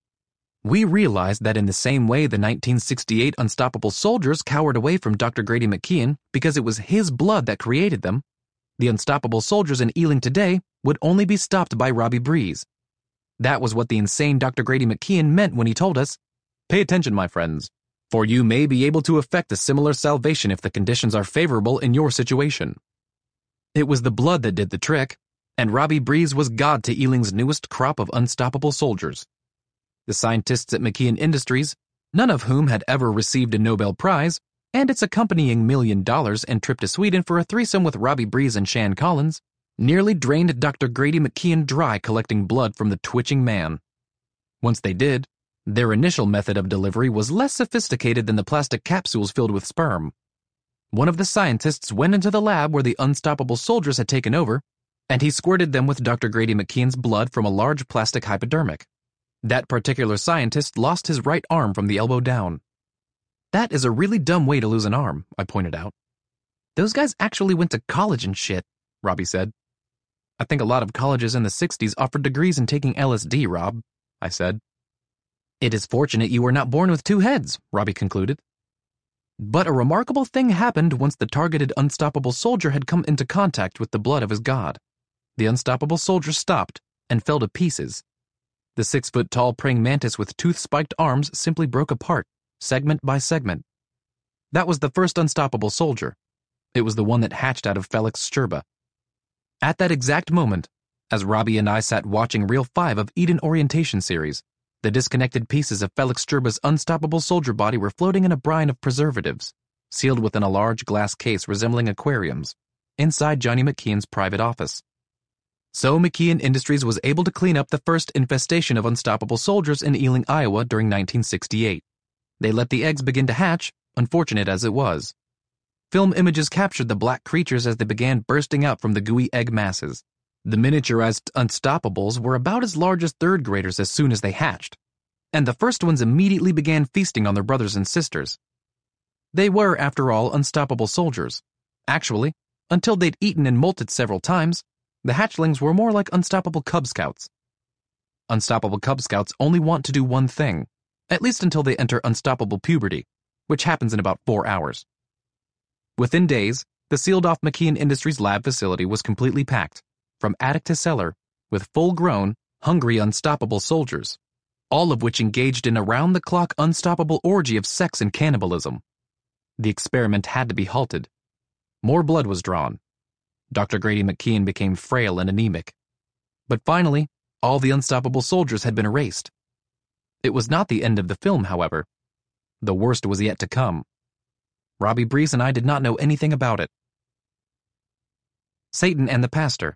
We realized that in the same way the nineteen sixty-eight Unstoppable Soldiers cowered away from Doctor Grady McKeon because it was his blood that created them, the Unstoppable Soldiers in Ealing today would only be stopped by Robbie Breeze. That was what the insane Doctor Grady McKeon meant when he told us, "Pay attention, my friends, for you may be able to effect a similar salvation if the conditions are favorable in your situation." It was the blood that did the trick, and Robbie Breeze was God to Ealing's newest crop of Unstoppable Soldiers. The scientists at McKeon Industries, none of whom had ever received a Nobel Prize, and its accompanying million dollars and trip to Sweden for a threesome with Robbie Breeze and Shan Collins, nearly drained Doctor Grady McKeon dry collecting blood from the twitching man. Once they did, their initial method of delivery was less sophisticated than the plastic capsules filled with sperm. One of the scientists went into the lab where the Unstoppable Soldiers had taken over, and he squirted them with Doctor Grady McKeon's blood from a large plastic hypodermic. That particular scientist lost his right arm from the elbow down. That is a really dumb way to lose an arm, I pointed out. Those guys actually went to college and shit, Robbie said. I think a lot of colleges in the sixties offered degrees in taking L S D, Rob, I said. It is fortunate you were not born with two heads, Robbie concluded. But a remarkable thing happened once the targeted Unstoppable Soldier had come into contact with the blood of his god. The Unstoppable Soldier stopped and fell to pieces. The six-foot-tall praying mantis with tooth-spiked arms simply broke apart, segment by segment. That was the first Unstoppable Soldier. It was the one that hatched out of Felix Sturba. At that exact moment, as Robbie and I sat watching Reel five of Eden Orientation Series, the disconnected pieces of Felix Sturba's Unstoppable Soldier body were floating in a brine of preservatives, sealed within a large glass case resembling aquariums, inside Johnny McKeon's private office. So McKeon Industries was able to clean up the first infestation of Unstoppable Soldiers in Ealing, Iowa during nineteen sixty-eight. They let the eggs begin to hatch, unfortunate as it was. Film images captured the black creatures as they began bursting out from the gooey egg masses. The miniaturized Unstoppables were about as large as third graders as soon as they hatched, and the first ones immediately began feasting on their brothers and sisters. They were, after all, Unstoppable Soldiers. Actually, until they'd eaten and molted several times, the hatchlings were more like Unstoppable Cub Scouts. Unstoppable Cub Scouts only want to do one thing, at least until they enter unstoppable puberty, which happens in about four hours. Within days, the sealed-off McKeon Industries lab facility was completely packed, from attic to cellar, with full-grown, hungry Unstoppable Soldiers, all of which engaged in a round-the-clock unstoppable orgy of sex and cannibalism. The experiment had to be halted. More blood was drawn. Doctor Grady McKeon became frail and anemic. But finally, all the Unstoppable Soldiers had been erased. It was not the end of the film, however. The worst was yet to come. Robbie Breeze and I did not know anything about it. Satan and the Pastor.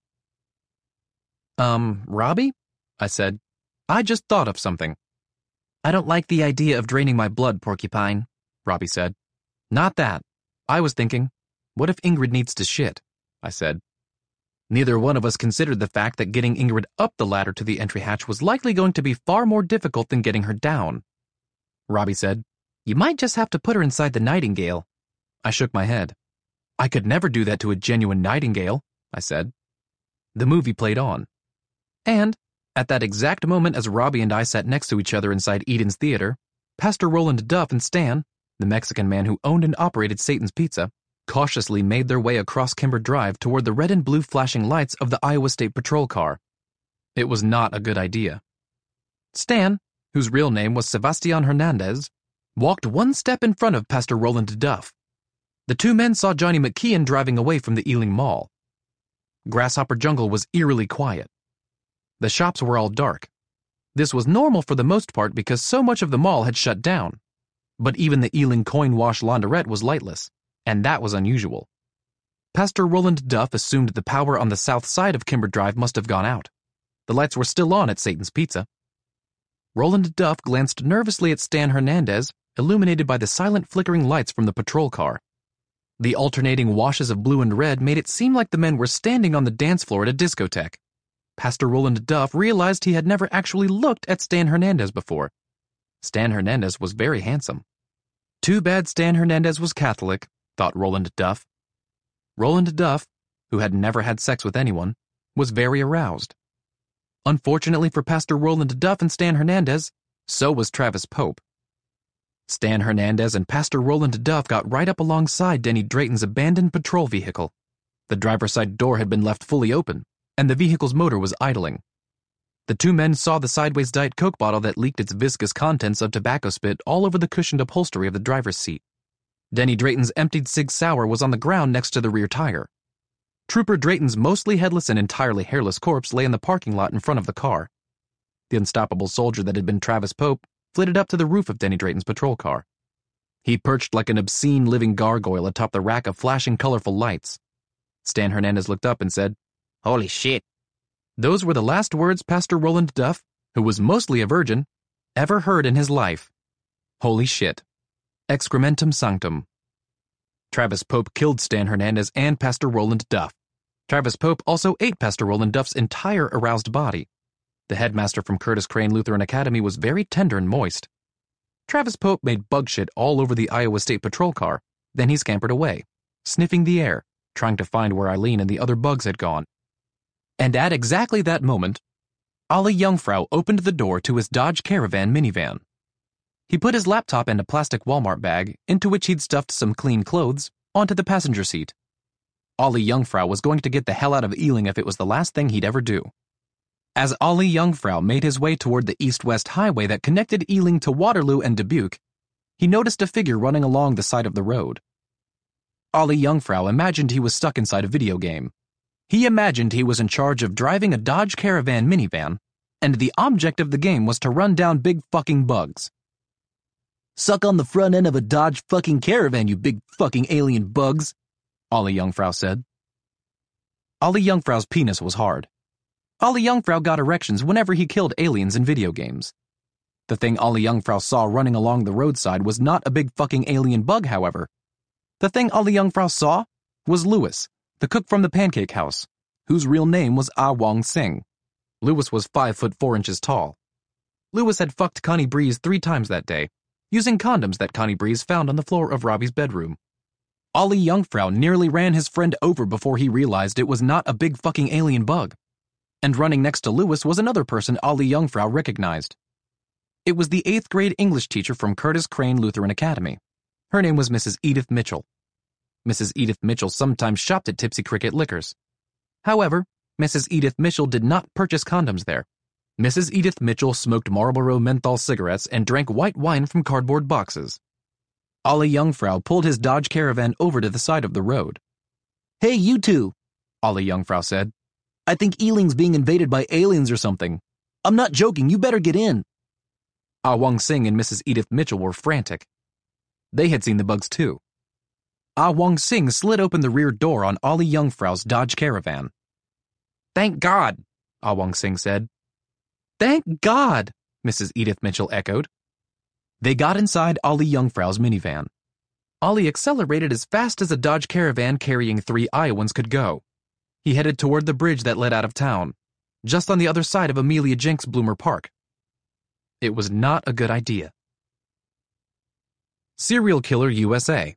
Um, Robbie? I said. I just thought of something. I don't like the idea of draining my blood, Porcupine, Robbie said. Not that. I was thinking, what if Ingrid needs to shit? I said. Neither one of us considered the fact that getting Ingrid up the ladder to the entry hatch was likely going to be far more difficult than getting her down. Robbie said, You might just have to put her inside the Nightingale. I shook my head. I could never do that to a genuine Nightingale, I said. The movie played on. And, at that exact moment as Robbie and I sat next to each other inside Eden's Theater, Pastor Roland Duff and Stan, the Mexican man who owned and operated Satan's Pizza, cautiously made their way across Kimber Drive toward the red and blue flashing lights of the Iowa State Patrol car. It was not a good idea. Stan, whose real name was Sebastian Hernandez, walked one step in front of Pastor Roland Duff. The two men saw Johnny McKeon driving away from the Ealing Mall. Grasshopper Jungle was eerily quiet. The shops were all dark. This was normal for the most part because so much of the mall had shut down. But even the Ealing Coin Wash Laundrette was lightless, and that was unusual. Pastor Roland Duff assumed the power on the south side of Kimber Drive must have gone out. The lights were still on at Satan's Pizza. Roland Duff glanced nervously at Stan Hernandez, illuminated by the silent flickering lights from the patrol car. The alternating washes of blue and red made it seem like the men were standing on the dance floor at a discotheque. Pastor Roland Duff realized he had never actually looked at Stan Hernandez before. Stan Hernandez was very handsome. Too bad Stan Hernandez was Catholic, thought Roland Duff. Roland Duff, who had never had sex with anyone, was very aroused. Unfortunately for Pastor Roland Duff and Stan Hernandez, so was Travis Pope. Stan Hernandez and Pastor Roland Duff got right up alongside Denny Drayton's abandoned patrol vehicle. The driver's side door had been left fully open, and the vehicle's motor was idling. The two men saw the sideways Diet Coke bottle that leaked its viscous contents of tobacco spit all over the cushioned upholstery of the driver's seat. Denny Drayton's emptied Sig Sauer was on the ground next to the rear tire. Trooper Drayton's mostly headless and entirely hairless corpse lay in the parking lot in front of the car. The unstoppable soldier that had been Travis Pope flitted up to the roof of Denny Drayton's patrol car. He perched like an obscene living gargoyle atop the rack of flashing colorful lights. Stan Hernandez looked up and said, "Holy shit." Those were the last words Pastor Roland Duff, who was mostly a virgin, ever heard in his life. Holy shit. Excrementum sanctum. Travis Pope killed Stan Hernandez and Pastor Roland Duff. Travis Pope also ate Pastor Roland Duff's entire aroused body. The headmaster from Curtis Crane Lutheran Academy was very tender and moist. Travis Pope made bug shit all over the Iowa State Patrol car, then he scampered away, sniffing the air, trying to find where Eileen and the other bugs had gone. And at exactly that moment, Ollie Jungfrau opened the door to his Dodge Caravan minivan. He put his laptop and a plastic Walmart bag, into which he'd stuffed some clean clothes, onto the passenger seat. Ollie Jungfrau was going to get the hell out of Ealing if it was the last thing he'd ever do. As Ollie Jungfrau made his way toward the east-west highway that connected Ealing to Waterloo and Dubuque, he noticed a figure running along the side of the road. Ollie Jungfrau imagined he was stuck inside a video game. He imagined he was in charge of driving a Dodge Caravan minivan, and the object of the game was to run down big fucking bugs. "Suck on the front end of a Dodge fucking Caravan, you big fucking alien bugs," Ollie Jungfrau said. Ollie Jungfrau's penis was hard. Ollie Jungfrau got erections whenever he killed aliens in video games. The thing Ollie Jungfrau saw running along the roadside was not a big fucking alien bug, however. The thing Ollie Jungfrau saw was Lewis, the cook from the Pancake House, whose real name was Ah Wong Sing. Lewis was five foot four inches tall. Lewis had fucked Connie Breeze three times that day, using condoms that Connie Breeze found on the floor of Robbie's bedroom. Ollie Jungfrau nearly ran his friend over before he realized it was not a big fucking alien bug. And running next to Lewis was another person Ollie Jungfrau recognized. It was the eighth grade English teacher from Curtis Crane Lutheran Academy. Her name was Missus Edith Mitchell. Missus Edith Mitchell sometimes shopped at Tipsy Cricket Liquors. However, Missus Edith Mitchell did not purchase condoms there. Missus Edith Mitchell smoked Marlboro menthol cigarettes and drank white wine from cardboard boxes. Ollie Jungfrau pulled his Dodge Caravan over to the side of the road. "Hey, you two," Ollie Jungfrau said. "I think Ealing's being invaded by aliens or something. I'm not joking, you better get in." Ah Wong Sing and Missus Edith Mitchell were frantic. They had seen the bugs too. Ah Wong Sing slid open the rear door on Ollie Jungfrau's Dodge Caravan. "Thank God," Ah Wong Sing said. "Thank God," Missus Edith Mitchell echoed. They got inside Ollie Jungfrau's minivan. Ollie accelerated as fast as a Dodge Caravan carrying three Iowans could go. He headed toward the bridge that led out of town, just on the other side of Amelia Jenks Bloomer Park. It was not a good idea. Serial Killer U S A.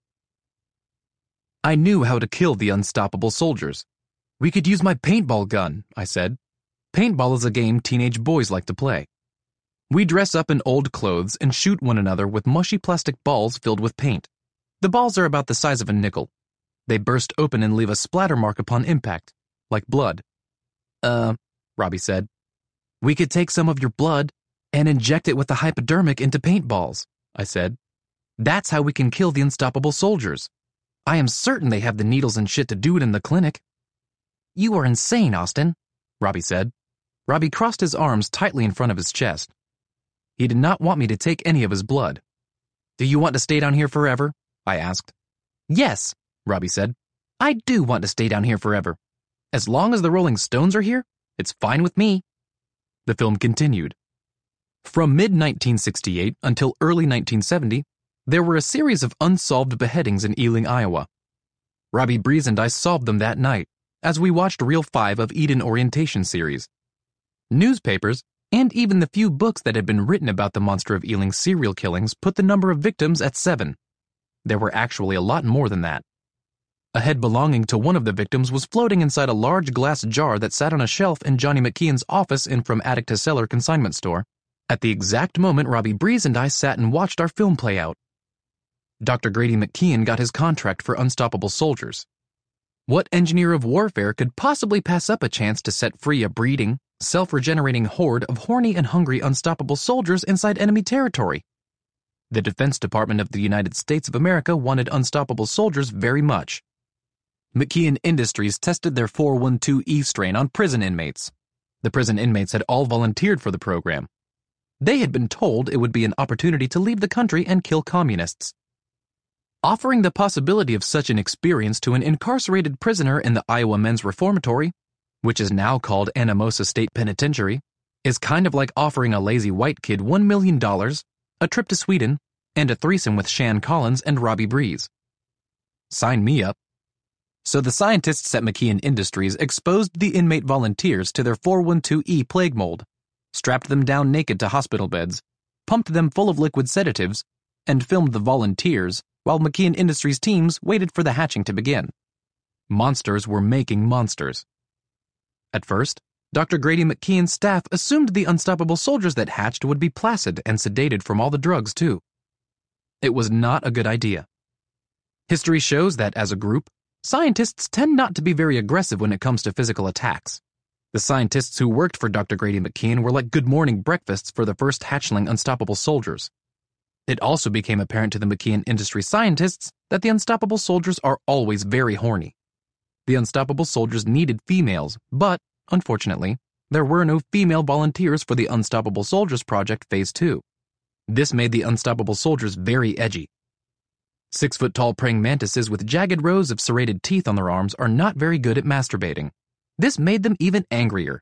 I knew how to kill the unstoppable soldiers. "We could use my paintball gun," I said. Paintball is a game teenage boys like to play. We dress up in old clothes and shoot one another with mushy plastic balls filled with paint. The balls are about the size of a nickel. They burst open and leave a splatter mark upon impact, like blood. Uh, Robbie said. "We could take some of your blood and inject it with the hypodermic into paintballs," I said. "That's how we can kill the unstoppable soldiers. I am certain they have the needles and shit to do it in the clinic." "You are insane, Austin," Robbie said. Robbie crossed his arms tightly in front of his chest. He did not want me to take any of his blood. "Do you want to stay down here forever?" I asked. "Yes," Robbie said. "I do want to stay down here forever. As long as the Rolling Stones are here, it's fine with me." The film continued. From mid nineteen sixty-eight until early nineteen seventy, There were a series of unsolved beheadings in Ealing, Iowa. Robbie Breeze and I solved them that night as we watched Reel five of Eden Orientation Series. Newspapers, and even the few books that had been written about the Monster of Ealing serial killings, put the number of victims at seven. There were actually a lot more than that. A head belonging to one of the victims was floating inside a large glass jar that sat on a shelf in Johnny McKeon's office in From Attic to Cellar consignment store, at the exact moment Robbie Breeze and I sat and watched our film play out. Doctor Grady McKeon got his contract for Unstoppable Soldiers. What engineer of warfare could possibly pass up a chance to set free a breeding, self-regenerating horde of horny and hungry unstoppable soldiers inside enemy territory? The Defense Department of the United States of America wanted unstoppable soldiers very much. McKeon Industries tested their four one two E strain on prison inmates. The prison inmates had all volunteered for the program. They had been told it would be an opportunity to leave the country and kill communists. Offering the possibility of such an experience to an incarcerated prisoner in the Iowa Men's Reformatory, which is now called Anamosa State Penitentiary, is kind of like offering a lazy white kid one million dollars, a trip to Sweden, and a threesome with Shan Collins and Robbie Breeze. Sign me up. So the scientists at McKeon Industries exposed the inmate volunteers to their four one two E plague mold, strapped them down naked to hospital beds, pumped them full of liquid sedatives, and filmed the volunteers while McKeon Industries teams waited for the hatching to begin. Monsters were making monsters. At first, Doctor Grady McKeon's staff assumed the unstoppable soldiers that hatched would be placid and sedated from all the drugs, too. It was not a good idea. History shows that, as a group, scientists tend not to be very aggressive when it comes to physical attacks. The scientists who worked for Doctor Grady McKeon were like good morning breakfasts for the first hatchling unstoppable soldiers. It also became apparent to the McKeon Industries scientists that the unstoppable soldiers are always very horny. The unstoppable soldiers needed females, but, unfortunately, there were no female volunteers for the Unstoppable Soldiers Project Phase two. This made the unstoppable soldiers very edgy. Six-foot-tall praying mantises with jagged rows of serrated teeth on their arms are not very good at masturbating. This made them even angrier.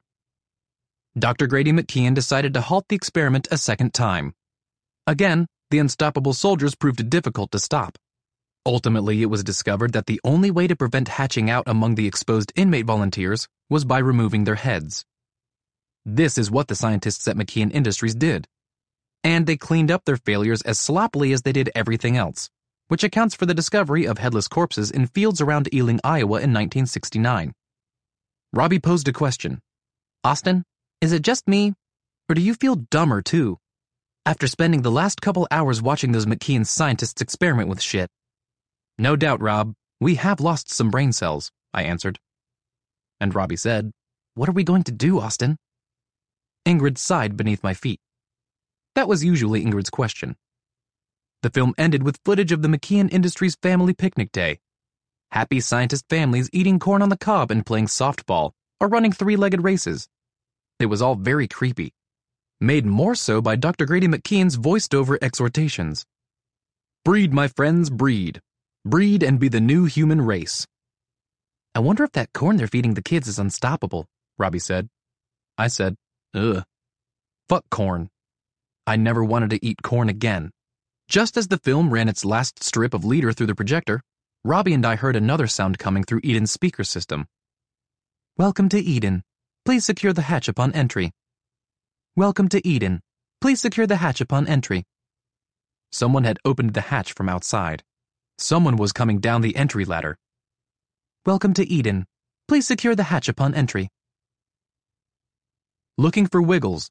Doctor Grady McKeon decided to halt the experiment a second time. Again, the unstoppable soldiers proved difficult to stop. Ultimately, it was discovered that the only way to prevent hatching out among the exposed inmate volunteers was by removing their heads. This is what the scientists at McKeon Industries did. And they cleaned up their failures as sloppily as they did everything else, which accounts for the discovery of headless corpses in fields around Ealing, Iowa in nineteen sixty-nine. Robbie posed a question. Austin, is it just me, or do you feel dumber too, after spending the last couple hours watching those McKeon scientists experiment with shit? No doubt, Rob, we have lost some brain cells, I answered. And Robbie said, What are we going to do, Austin? Ingrid sighed beneath my feet. That was usually Ingrid's question. The film ended with footage of the McKeon Industries family picnic day. Happy scientist families eating corn on the cob and playing softball, or running three-legged races. It was all very creepy. Made more so by Doctor Grady McKeon's voiced-over exhortations. Breed, my friends, breed. Breed and be the new human race. I wonder if that corn they're feeding the kids is unstoppable, Robbie said. I said, ugh. Fuck corn. I never wanted to eat corn again. Just as the film ran its last strip of leader through the projector, Robbie and I heard another sound coming through Eden's speaker system. Welcome to Eden. Please secure the hatch upon entry. Welcome to Eden. Please secure the hatch upon entry. Someone had opened the hatch from outside. Someone was coming down the entry ladder. Welcome to Eden. Please secure the hatch upon entry. Looking for Wiggles.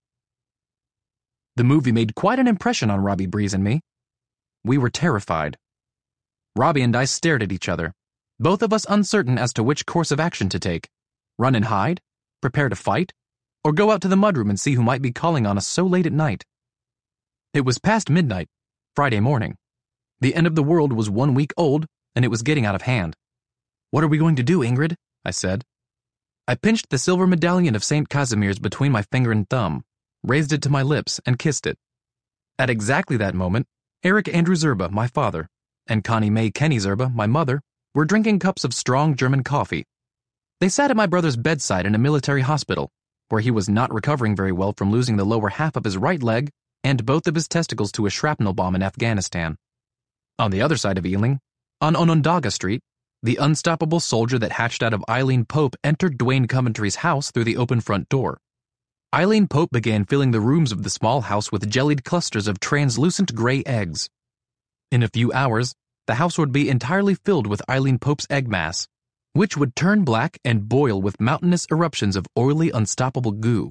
The movie made quite an impression on Robbie Breeze and me. We were terrified. Robbie and I stared at each other, both of us uncertain as to which course of action to take. Run and hide? Prepare to fight? Or go out to the mudroom and see who might be calling on us so late at night? It was past midnight, Friday morning. The end of the world was one week old, and it was getting out of hand. What are we going to do, Ingrid? I said. I pinched the silver medallion of Saint Casimir's between my finger and thumb, raised it to my lips, and kissed it. At exactly that moment, Eric Andrew Zerba, my father, and Connie Mae Kenny Zerba, my mother, were drinking cups of strong German coffee. They sat at my brother's bedside in a military hospital, where he was not recovering very well from losing the lower half of his right leg and both of his testicles to a shrapnel bomb in Afghanistan. On the other side of Ealing, on Onondaga Street, the unstoppable soldier that hatched out of Eileen Pope entered Dwayne Coventry's house through the open front door. Eileen Pope began filling the rooms of the small house with jellied clusters of translucent gray eggs. In a few hours, the house would be entirely filled with Eileen Pope's egg mass, which would turn black and boil with mountainous eruptions of oily, unstoppable goo.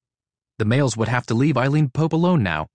The males would have to leave Eileen Pope alone now.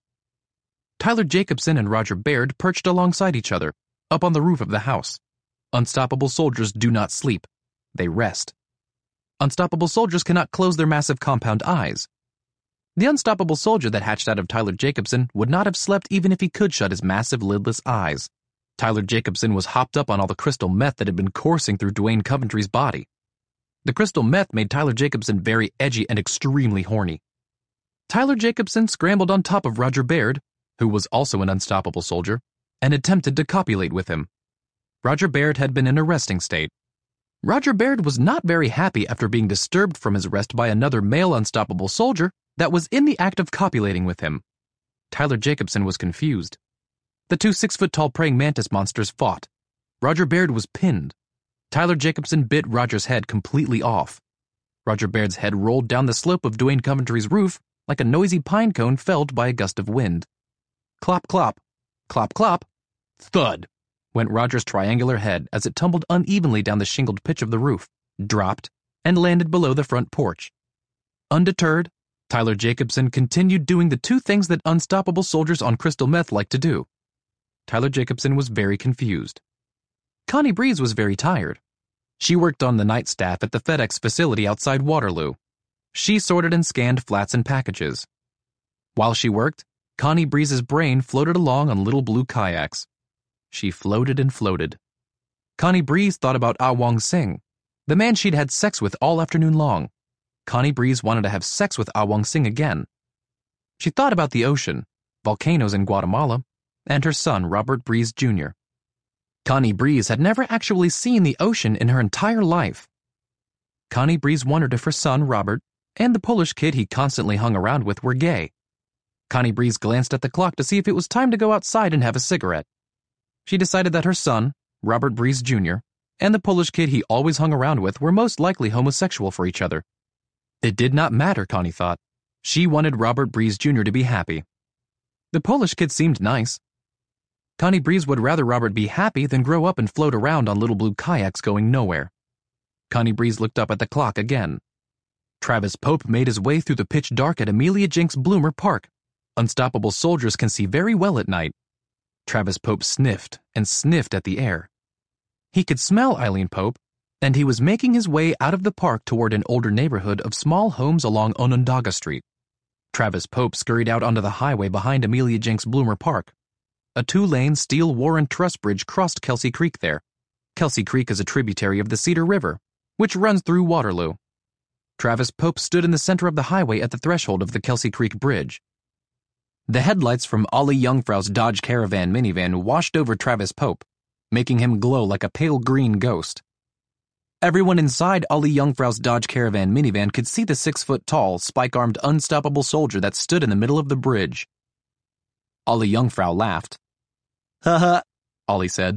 Tyler Jacobson and Roger Baird perched alongside each other, up on the roof of the house. Unstoppable soldiers do not sleep. They rest. Unstoppable soldiers cannot close their massive compound eyes. The unstoppable soldier that hatched out of Tyler Jacobson would not have slept even if he could shut his massive lidless eyes. Tyler Jacobson was hopped up on all the crystal meth that had been coursing through Dwayne Coventry's body. The crystal meth made Tyler Jacobson very edgy and extremely horny. Tyler Jacobson scrambled on top of Roger Baird, who was also an unstoppable soldier, and attempted to copulate with him. Roger Baird had been in a resting state. Roger Baird was not very happy after being disturbed from his rest by another male unstoppable soldier that was in the act of copulating with him. Tyler Jacobson was confused. The two six-foot-tall praying mantis monsters fought. Roger Baird was pinned. Tyler Jacobson bit Roger's head completely off. Roger Baird's head rolled down the slope of Dwayne Coventry's roof like a noisy pine cone felled by a gust of wind. Clop, clop, clop, clop, thud, went Roger's triangular head as it tumbled unevenly down the shingled pitch of the roof, dropped, and landed below the front porch. Undeterred, Tyler Jacobson continued doing the two things that unstoppable soldiers on crystal meth like to do. Tyler Jacobson was very confused. Connie Breeze was very tired. She worked on the night staff at the FedEx facility outside Waterloo. She sorted and scanned flats and packages. While she worked, Connie Breeze's brain floated along on little blue kayaks. She floated and floated. Connie Breeze thought about Ah Wong Sing, the man she'd had sex with all afternoon long. Connie Breeze wanted to have sex with Ah Wong Sing again. She thought about the ocean, volcanoes in Guatemala, and her son, Robert Breeze Junior Connie Breeze had never actually seen the ocean in her entire life. Connie Breeze wondered if her son, Robert, and the Polish kid he constantly hung around with were gay. Connie Breeze glanced at the clock to see if it was time to go outside and have a cigarette. She decided that her son, Robert Breeze Junior, and the Polish kid he always hung around with were most likely homosexual for each other. It did not matter, Connie thought. She wanted Robert Breeze Junior to be happy. The Polish kid seemed nice. Connie Breeze would rather Robert be happy than grow up and float around on little blue kayaks going nowhere. Connie Breeze looked up at the clock again. Travis Pope made his way through the pitch dark at Amelia Jinks Bloomer Park. Unstoppable soldiers can see very well at night. Travis Pope sniffed and sniffed at the air. He could smell Eileen Pope, and he was making his way out of the park toward an older neighborhood of small homes along Onondaga Street. Travis Pope scurried out onto the highway behind Amelia Jinks Bloomer Park. A two-lane steel Warren Truss Bridge crossed Kelsey Creek there. Kelsey Creek is a tributary of the Cedar River, which runs through Waterloo. Travis Pope stood in the center of the highway at the threshold of the Kelsey Creek Bridge. The headlights from Ollie Jungfrau's Dodge Caravan minivan washed over Travis Pope, making him glow like a pale green ghost. Everyone inside Ollie Jungfrau's Dodge Caravan minivan could see the six-foot-tall, spike-armed, unstoppable soldier that stood in the middle of the bridge. Ollie Jungfrau laughed. "Ha ha," Ollie said.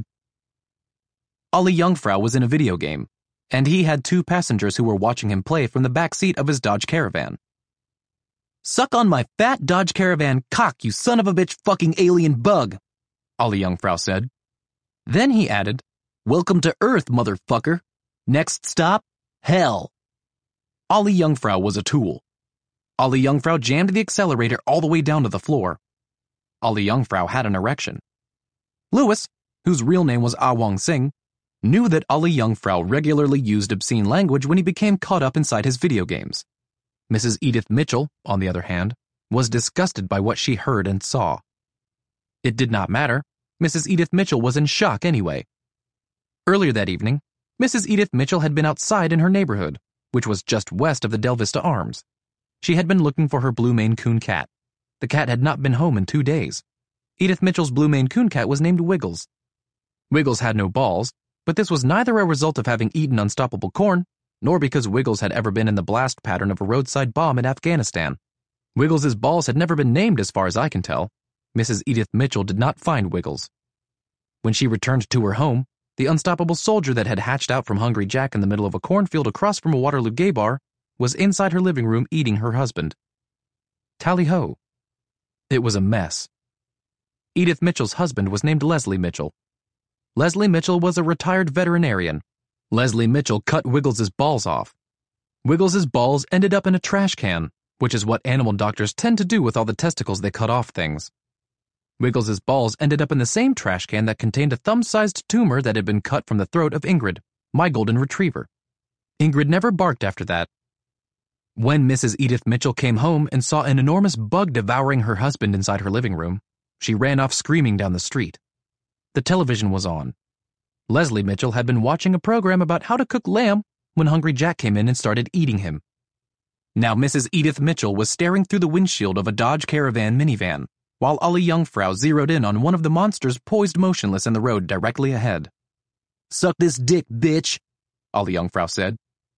Ollie Jungfrau was in a video game, and he had two passengers who were watching him play from the back seat of his Dodge Caravan. "Suck on my fat Dodge Caravan cock, you son of a bitch fucking alien bug," Ollie Jungfrau said. Then he added, "Welcome to Earth, motherfucker. Next stop, hell." Ollie Jungfrau was a tool. Ollie Jungfrau jammed the accelerator all the way down to the floor. Ollie Jungfrau had an erection. Lewis, whose real name was Ah Wong Sing, knew that Ollie Jungfrau regularly used obscene language when he became caught up inside his video games. Missus Edith Mitchell, on the other hand, was disgusted by what she heard and saw. It did not matter. Missus Edith Mitchell was in shock anyway. Earlier that evening, Missus Edith Mitchell had been outside in her neighborhood, which was just west of the Del Vista Arms. She had been looking for her blue Maine Coon cat. The cat had not been home in two days. Edith Mitchell's blue Maine Coon cat was named Wiggles. Wiggles had no balls, but this was neither a result of having eaten unstoppable corn, nor because Wiggles had ever been in the blast pattern of a roadside bomb in Afghanistan. Wiggles's balls had never been named as far as I can tell. Missus Edith Mitchell did not find Wiggles. When she returned to her home, the unstoppable soldier that had hatched out from Hungry Jack in the middle of a cornfield across from a Waterloo gay bar was inside her living room eating her husband. Tally-ho. It was a mess. Edith Mitchell's husband was named Leslie Mitchell. Leslie Mitchell was a retired veterinarian. Leslie Mitchell cut Wiggles's balls off. Wiggles's balls ended up in a trash can, which is what animal doctors tend to do with all the testicles they cut off things. Wiggles's balls ended up in the same trash can that contained a thumb-sized tumor that had been cut from the throat of Ingrid, my golden retriever. Ingrid never barked after that. When Missus Edith Mitchell came home and saw an enormous bug devouring her husband inside her living room, she ran off screaming down the street. The television was on. Leslie Mitchell had been watching a program about how to cook lamb when Hungry Jack came in and started eating him. Now Missus Edith Mitchell was staring through the windshield of a Dodge Caravan minivan, while Ollie Jungfrau zeroed in on one of the monsters poised motionless in the road directly ahead. "Suck this dick, bitch," Ollie Jungfrau said.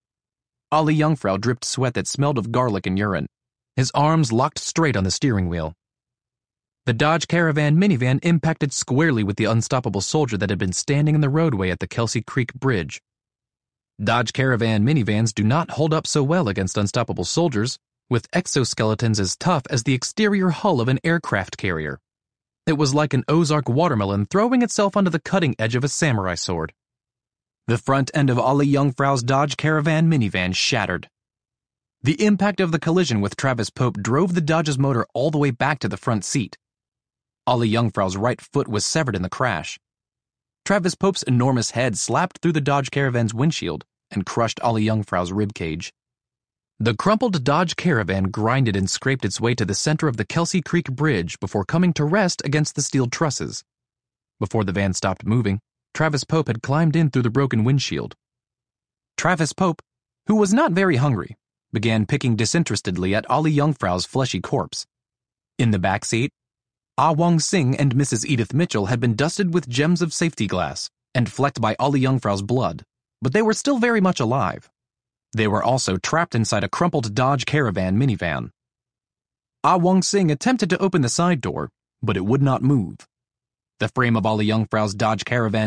Ollie Jungfrau dripped sweat that smelled of garlic and urine. His arms locked straight on the steering wheel. The Dodge Caravan minivan impacted squarely with the unstoppable soldier that had been standing in the roadway at the Kelsey Creek Bridge. Dodge Caravan minivans do not hold up so well against unstoppable soldiers, with exoskeletons as tough as the exterior hull of an aircraft carrier. It was like an Ozark watermelon throwing itself onto the cutting edge of a samurai sword. The front end of Ollie Jungfrau's Dodge Caravan minivan shattered. The impact of the collision with Travis Pope drove the Dodge's motor all the way back to the front seat. Ollie Jungfrau's right foot was severed in the crash. Travis Pope's enormous head slapped through the Dodge Caravan's windshield and crushed Ollie Jungfrau's ribcage. The crumpled Dodge Caravan grinded and scraped its way to the center of the Kelsey Creek Bridge before coming to rest against the steel trusses. Before the van stopped moving, Travis Pope had climbed in through the broken windshield. Travis Pope, who was not very hungry, began picking disinterestedly at Ollie Jungfrau's fleshy corpse. In the back seat, Ah Wong Sing and Missus Edith Mitchell had been dusted with gems of safety glass and flecked by Ollie Jungfrau's blood, but they were still very much alive. They were also trapped inside a crumpled Dodge Caravan minivan. Ah Wong Sing attempted to open the side door, but it would not move. The frame of Ollie Jungfrau's Dodge Caravan